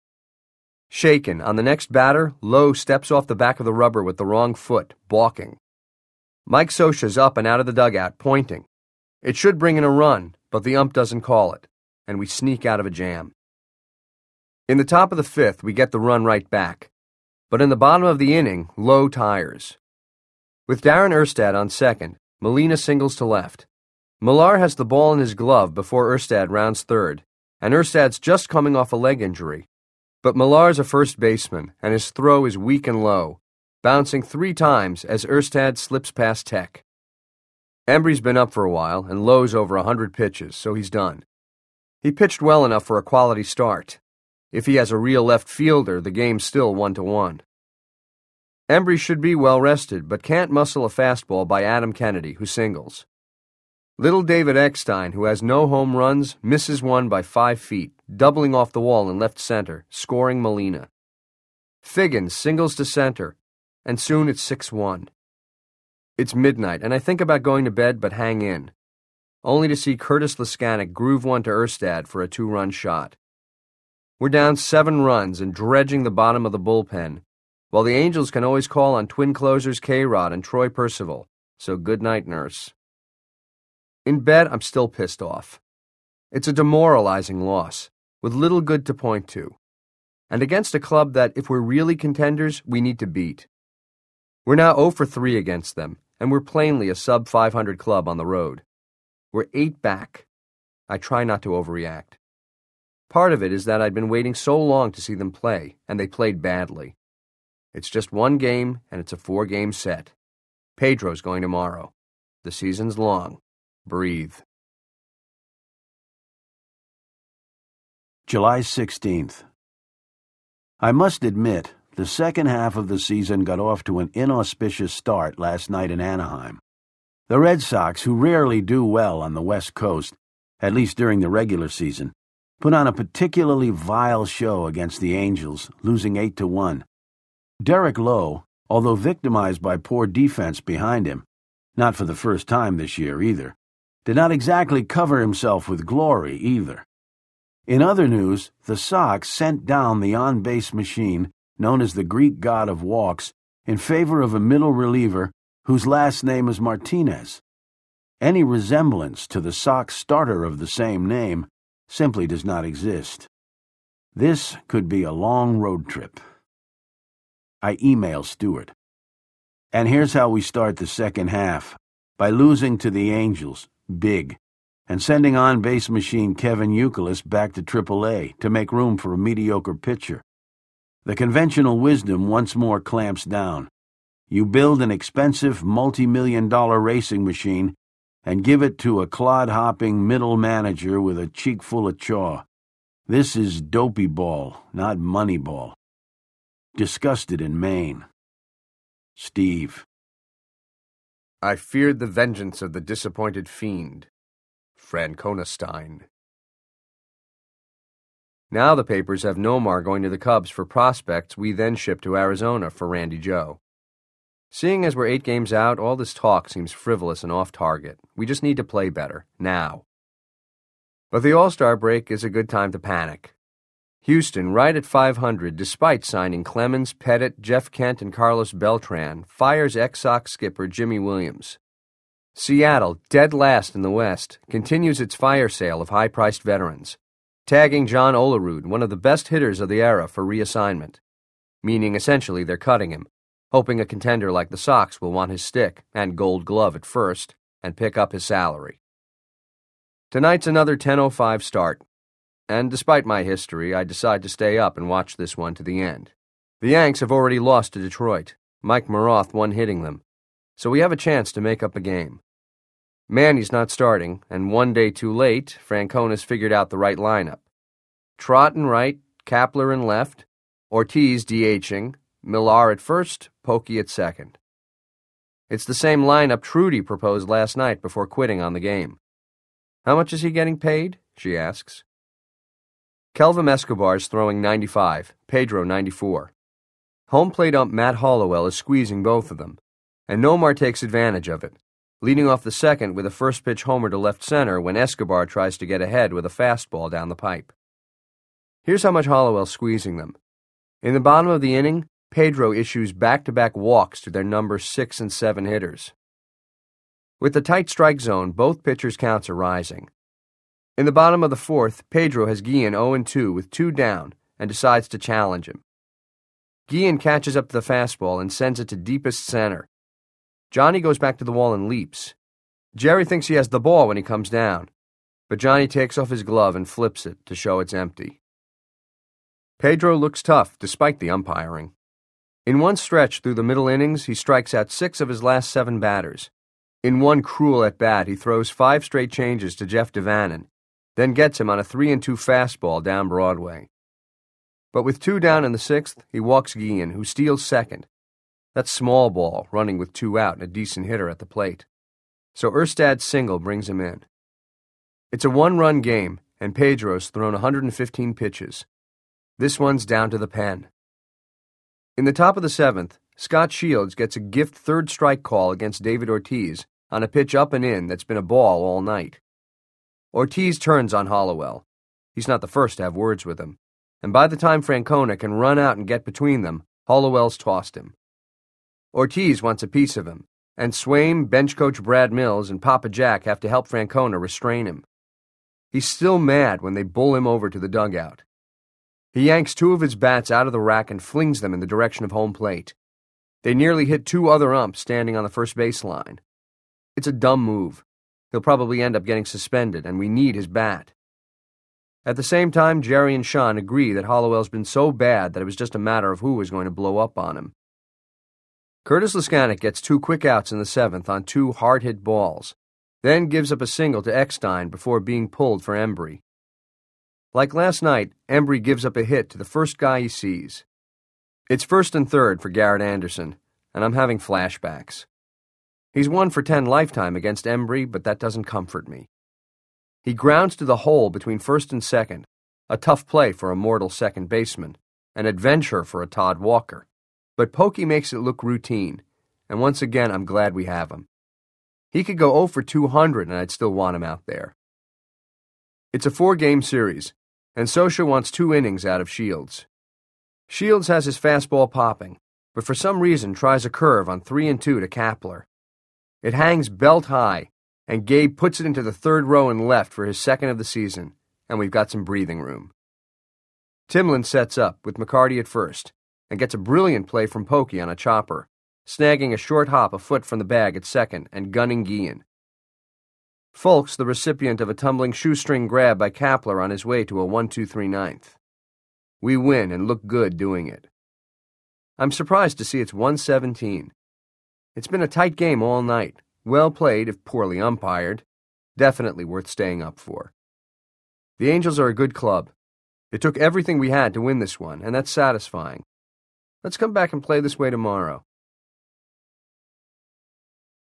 Shaken, on the next batter, Lowe steps off the back of the rubber with the wrong foot, balking. Mike Scioscia's up and out of the dugout, pointing. It should bring in a run, but the ump doesn't call it, and we sneak out of a jam. In the top of the fifth, we get the run right back, but in the bottom of the inning, Lowe tires. With Darren Erstad on second, Molina singles to left. Millar has the ball in his glove before Erstad rounds third, and Erstad's just coming off a leg injury. But Millar's a first baseman, and his throw is weak and low, bouncing 3 times as Erstad slips past Tech. Embry's been up for a while, and Lowe's over 100 pitches, so he's done. He pitched well enough for a quality start. If he has a real left fielder, the game's still 1-1. Embry should be well rested, but can't muscle a fastball by Adam Kennedy, who singles. Little David Eckstein, who has no home runs, misses one by 5 feet, doubling off the wall in left center, scoring Molina. Figgins singles to center, and soon it's 6-1. It's midnight, and I think about going to bed but hang in, only to see Curtis Laskanik groove one to Erstad for a 2-run shot. We're down 7 runs and dredging the bottom of the bullpen, while the Angels can always call on twin closers K-Rod and Troy Percival, so good night, nurse. In bed, I'm still pissed off. It's a demoralizing loss, with little good to point to, and against a club that, if we're really contenders, we need to beat. We're now 0 for 3 against them, and we're plainly a sub-500 club on the road. We're 8 back. I try not to overreact. Part of it is that I'd been waiting so long to see them play, and they played badly. It's just 1 game, and it's a 4-game set. Pedro's going tomorrow. The season's long. Breathe. July 16th. I must admit, the second half of the season got off to an inauspicious start last night in Anaheim. The Red Sox, who rarely do well on the West Coast, at least during the regular season, put on a particularly vile show against the Angels, losing 8-1. Derek Lowe, although victimized by poor defense behind him, not for the first time this year either, did not exactly cover himself with glory either. In other news, the Sox sent down the on-base machine known as the Greek god of walks in favor of a middle reliever whose last name is Martinez. Any resemblance to the Sox starter of the same name simply does not exist. This could be a long road trip. I email Stewart. And here's how we start the second half, by losing to the Angels, big, and sending on-base machine Kevin Youkilis back to AAA to make room for a mediocre pitcher. The conventional wisdom once more clamps down. You build an expensive, multi-million-dollar racing machine and give it to a clod-hopping middle manager with a cheek full of chaw. This is dopey ball, not money ball. Disgusted in Maine. Steve. I feared the vengeance of the disappointed fiend. Francona Stein. Now the papers have Nomar going to the Cubs for prospects we then ship to Arizona for Randy Joe. Seeing as we're 8 games out, all this talk seems frivolous and off target. We just need to play better, now. But the All-Star break is a good time to panic. Houston, right at 500, despite signing Clemens, Pettit, Jeff Kent, and Carlos Beltran, fires ex-Sox skipper Jimmy Williams. Seattle, dead last in the West, continues its fire sale of high-priced veterans, tagging John Olerud, one of the best hitters of the era, for reassignment, meaning essentially they're cutting him, hoping a contender like the Sox will want his stick and gold glove at first and pick up his salary. Tonight's another 10:05 start, and despite my history, I decide to stay up and watch this one to the end. The Yanks have already lost to Detroit, Mike Maroth one-hitting them, so we have a chance to make up a game. Manny's not starting, and one day too late, Francona's figured out the right lineup. Trott in right, Kapler in left, Ortiz DHing, Millar at first, Pokey at second. It's the same lineup Trudy proposed last night before quitting on the game. How much is he getting paid? She asks. Kelvin Escobar's throwing 95, Pedro 94. Home plate ump Matt Hollowell is squeezing both of them, and Nomar takes advantage of it, leading off the second with a first-pitch homer to left center when Escobar tries to get ahead with a fastball down the pipe. Here's how much Hollowell's squeezing them. In the bottom of the inning, Pedro issues back-to-back walks to their number 6 and 7 hitters. With the tight strike zone, both pitchers' counts are rising. In the bottom of the fourth, Pedro has Guillen 0-2 with 2 down and decides to challenge him. Guillen catches up to the fastball and sends it to deepest center. Johnny goes back to the wall and leaps. Jerry thinks he has the ball when he comes down, but Johnny takes off his glove and flips it to show it's empty. Pedro looks tough despite the umpiring. In one stretch through the middle innings, he strikes out 6 of his last 7 batters. In one cruel at-bat, he throws 5 straight changes to Jeff Devannon, then gets him on a 3-2 fastball down Broadway. But with 2 down in the 6th, he walks Guillen, who steals second. That's small ball, running with 2 out and a decent hitter at the plate. So Erstad's single brings him in. It's a 1-run game, and Pedro's thrown 115 pitches. This one's down to the pen. In the top of the 7th, Scott Shields gets a gift 3rd strike call against David Ortiz on a pitch up and in that's been a ball all night. Ortiz turns on Hollowell. He's not the first to have words with him, and by the time Francona can run out and get between them, Hollowell's tossed him. Ortiz wants a piece of him, and Swaim, bench coach Brad Mills, and Papa Jack have to help Francona restrain him. He's still mad when they bull him over to the dugout. He yanks 2 of his bats out of the rack and flings them in the direction of home plate. They nearly hit 2 other umps standing on the first baseline. It's a dumb move. He'll probably end up getting suspended, and we need his bat. At the same time, Jerry and Sean agree that Hollowell's been so bad that it was just a matter of who was going to blow up on him. Curtis Laskanik gets 2 quick outs in the 7th on 2 hard-hit balls, then gives up a single to Eckstein before being pulled for Embry. Like last night, Embry gives up a hit to the first guy he sees. It's 1st and 3rd for Garrett Anderson, and I'm having flashbacks. He's 1 for 10 lifetime against Embry, but that doesn't comfort me. He grounds to the hole between 1st and 2nd, a tough play for a mortal second baseman, an adventure for a Todd Walker. But Pokey makes it look routine, and once again I'm glad we have him. He could go 0 for 200 and I'd still want him out there. It's a 4-game series, and Scioscia wants 2 innings out of Shields. Shields has his fastball popping, but for some reason tries a curve on 3-2 to Kapler. It hangs belt high, and Gabe puts it into the 3rd row and left for his 2nd of the season, and we've got some breathing room. Timlin sets up with McCarty at first, and gets a brilliant play from Pokey on a chopper, snagging a short hop a foot from the bag at second and gunning Guillen. Fulks, the recipient of a tumbling shoestring grab by Kapler on his way to a 1-2-3 ninth. We win and look good doing it. I'm surprised to see it's 117. It's been a tight game all night, well played if poorly umpired, definitely worth staying up for. The Angels are a good club. It took everything we had to win this one, and that's satisfying. Let's come back and play this way tomorrow.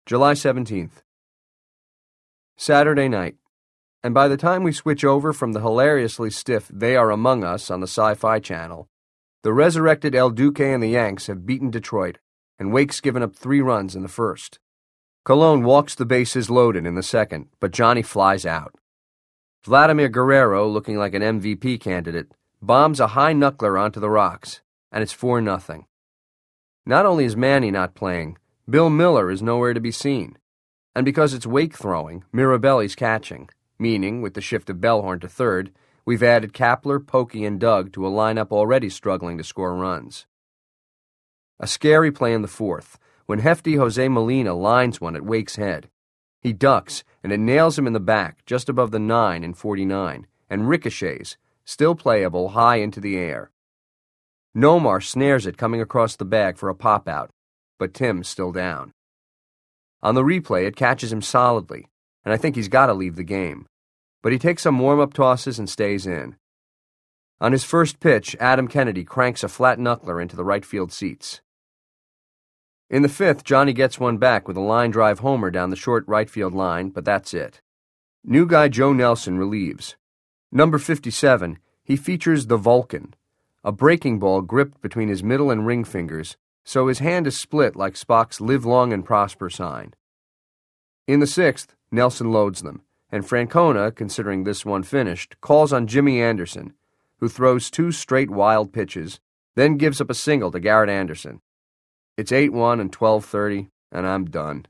July 17th. Saturday night. And by the time we switch over from the hilariously stiff They Are Among Us on the Sci-Fi Channel, the resurrected El Duque and the Yanks have beaten Detroit, and Wake's given up 3 runs in the first. Colon walks the bases loaded in the second, but Johnny flies out. Vladimir Guerrero, looking like an MVP candidate, bombs a high knuckler onto the rocks, and it's 4-0. Not only is Manny not playing, Bill Miller is nowhere to be seen. And because it's Wake throwing, Mirabelli's catching, meaning, with the shift of Bellhorn to third, we've added Kapler, Pokey, and Doug to a lineup already struggling to score runs. A scary play in the fourth, when hefty Jose Molina lines one at Wake's head. He ducks, and it nails him in the back, just above the 9 in 49, and ricochets, still playable, high into the air. Nomar snares it coming across the bag for a pop-out, but Tim's still down. On the replay, it catches him solidly, and I think he's got to leave the game. But he takes some warm-up tosses and stays in. On his first pitch, Adam Kennedy cranks a flat knuckler into the right field seats. In the fifth, Johnny gets one back with a line drive homer down the short right field line, but that's it. New guy Joe Nelson relieves. Number 57, he features the Vulcan, a breaking ball gripped between his middle and ring fingers, so his hand is split like Spock's Live Long and Prosper sign. In the sixth, Nelson loads them, and Francona, considering this one finished, calls on Jimmy Anderson, who throws 2 straight wild pitches, then gives up a single to Garrett Anderson. It's 8-1 and 12:30, and I'm done.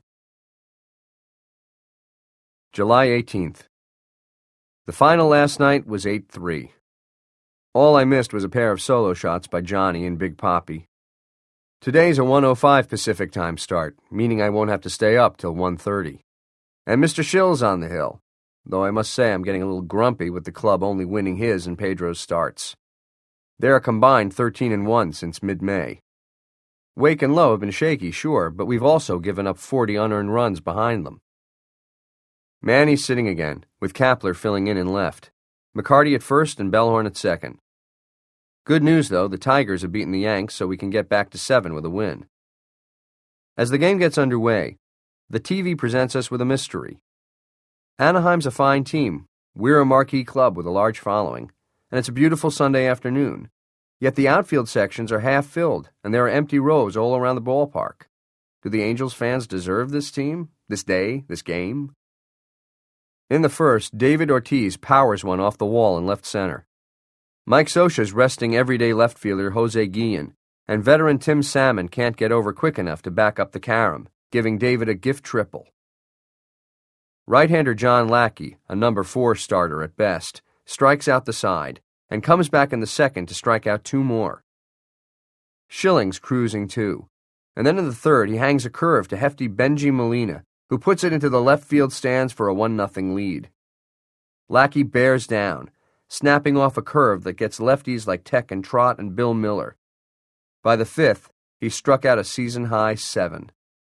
July 18th. The final last night was 8-3. All I missed was a pair of solo shots by Johnny and Big Papi. Today's a 1:05 Pacific time start, meaning I won't have to stay up till 1:30. And Mr. Schill's on the hill, though I must say I'm getting a little grumpy with the club only winning his and Pedro's starts. They're a combined 13-1 since mid-May. Wake and Lowe have been shaky, sure, but we've also given up 40 unearned runs behind them. Manny's sitting again, with Kapler filling in left. McCarty at first and Bellhorn at second. Good news, though, the Tigers have beaten the Yanks, so we can get back to 7 with a win. As the game gets underway, the TV presents us with a mystery. Anaheim's a fine team. We're a marquee club with a large following, and it's a beautiful Sunday afternoon. Yet the outfield sections are half filled, and there are empty rows all around the ballpark. Do the Angels fans deserve this team, this day, this game? In the first, David Ortiz powers one off the wall in left center. Mike Scioscia's resting everyday left fielder Jose Guillen, and veteran Tim Salmon can't get over quick enough to back up the carom, giving David a gift triple. Right-hander John Lackey, a number 4 starter at best, strikes out the side, and comes back in the second to strike out 2 more. Schilling's cruising too, and then in the third he hangs a curve to hefty Benji Molina, who puts it into the left field stands for a 1-0 lead. Lackey bears down, snapping off a curve that gets lefties like Tech and Trott and Bill Miller. By the fifth, he struck out a season-high 7.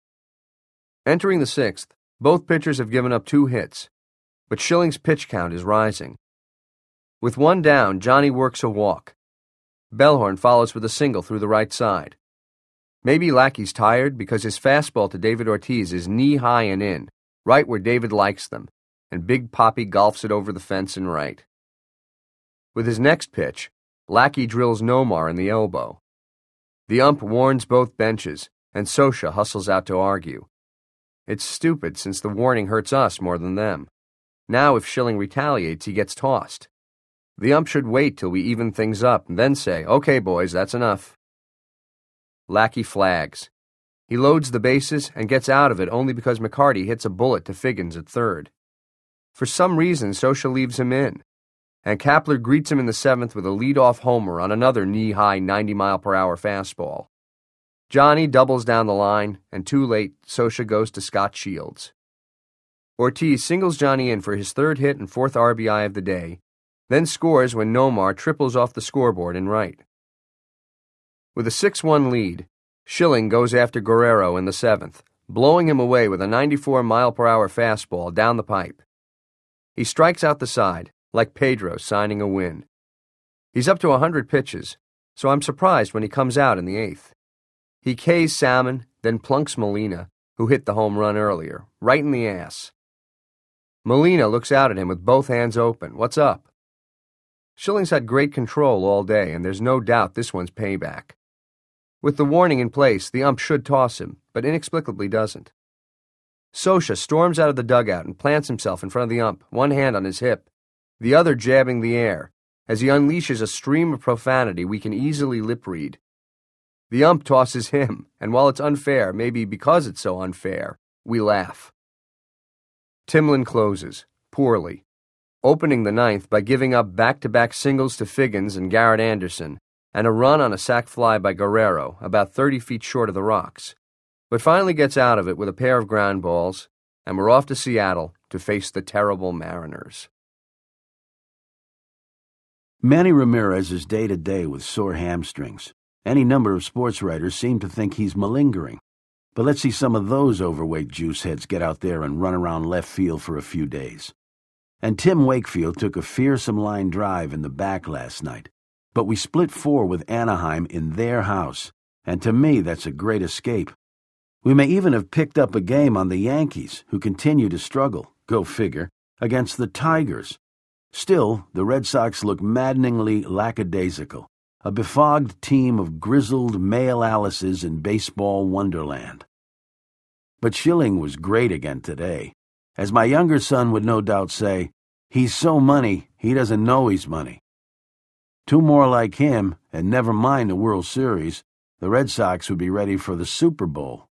Entering the sixth, both pitchers have given up 2 hits, but Schilling's pitch count is rising. With 1 down, Johnny works a walk. Bellhorn follows with a single through the right side. Maybe Lackey's tired because his fastball to David Ortiz is knee-high and in, right where David likes them, and Big Papi golfs it over the fence and right. With his next pitch, Lackey drills Nomar in the elbow. The ump warns both benches, and Scioscia hustles out to argue. It's stupid since the warning hurts us more than them. Now if Schilling retaliates, he gets tossed. The ump should wait till we even things up and then say, "Okay, boys, that's enough." Lackey flags. He loads the bases and gets out of it only because McCarty hits a bullet to Figgins at third. For some reason, Scioscia leaves him in, and Kapler greets him in the seventh with a lead-off homer on another knee-high 90-mile-per-hour fastball. Johnny doubles down the line, and too late, Scioscia goes to Scott Shields. Ortiz singles Johnny in for his 3rd hit and 4th RBI of the day, then scores when Nomar triples off the scoreboard in right. With a 6-1 lead, Schilling goes after Guerrero in the 7th, blowing him away with a 94-mile-per-hour fastball down the pipe. He strikes out the side, like Pedro signing a win. He's up to 100 pitches, so I'm surprised when he comes out in the 8th. He Ks Salmon, then plunks Molina, who hit the home run earlier, right in the ass. Molina looks out at him with both hands open. What's up? Schilling's had great control all day, and there's no doubt this one's payback. With the warning in place, the ump should toss him, but inexplicably doesn't. Scioscia storms out of the dugout and plants himself in front of the ump, one hand on his hip, the other jabbing the air, as he unleashes a stream of profanity we can easily lip-read. The ump tosses him, and while it's unfair, maybe because it's so unfair, we laugh. Timlin closes, poorly, opening the ninth by giving up back-to-back singles to Figgins and Garrett Anderson, and a run on a sac fly by Guerrero, about 30 feet short of the rocks, but finally gets out of it with a pair of ground balls, and we're off to Seattle to face the terrible Mariners. Manny Ramirez is day-to-day with sore hamstrings. Any number of sports writers seem to think he's malingering. But let's see some of those overweight juiceheads get out there and run around left field for a few days. And Tim Wakefield took a fearsome line drive in the back last night. But we split 4 with Anaheim in their house, and to me that's a great escape. We may even have picked up a game on the Yankees, who continue to struggle, go figure, against the Tigers. Still, the Red Sox look maddeningly lackadaisical, a befogged team of grizzled male Alices in baseball wonderland. But Schilling was great again today. As my younger son would no doubt say, he's so money, he doesn't know he's money. 2 more like him, and never mind the World Series, the Red Sox would be ready for the Super Bowl.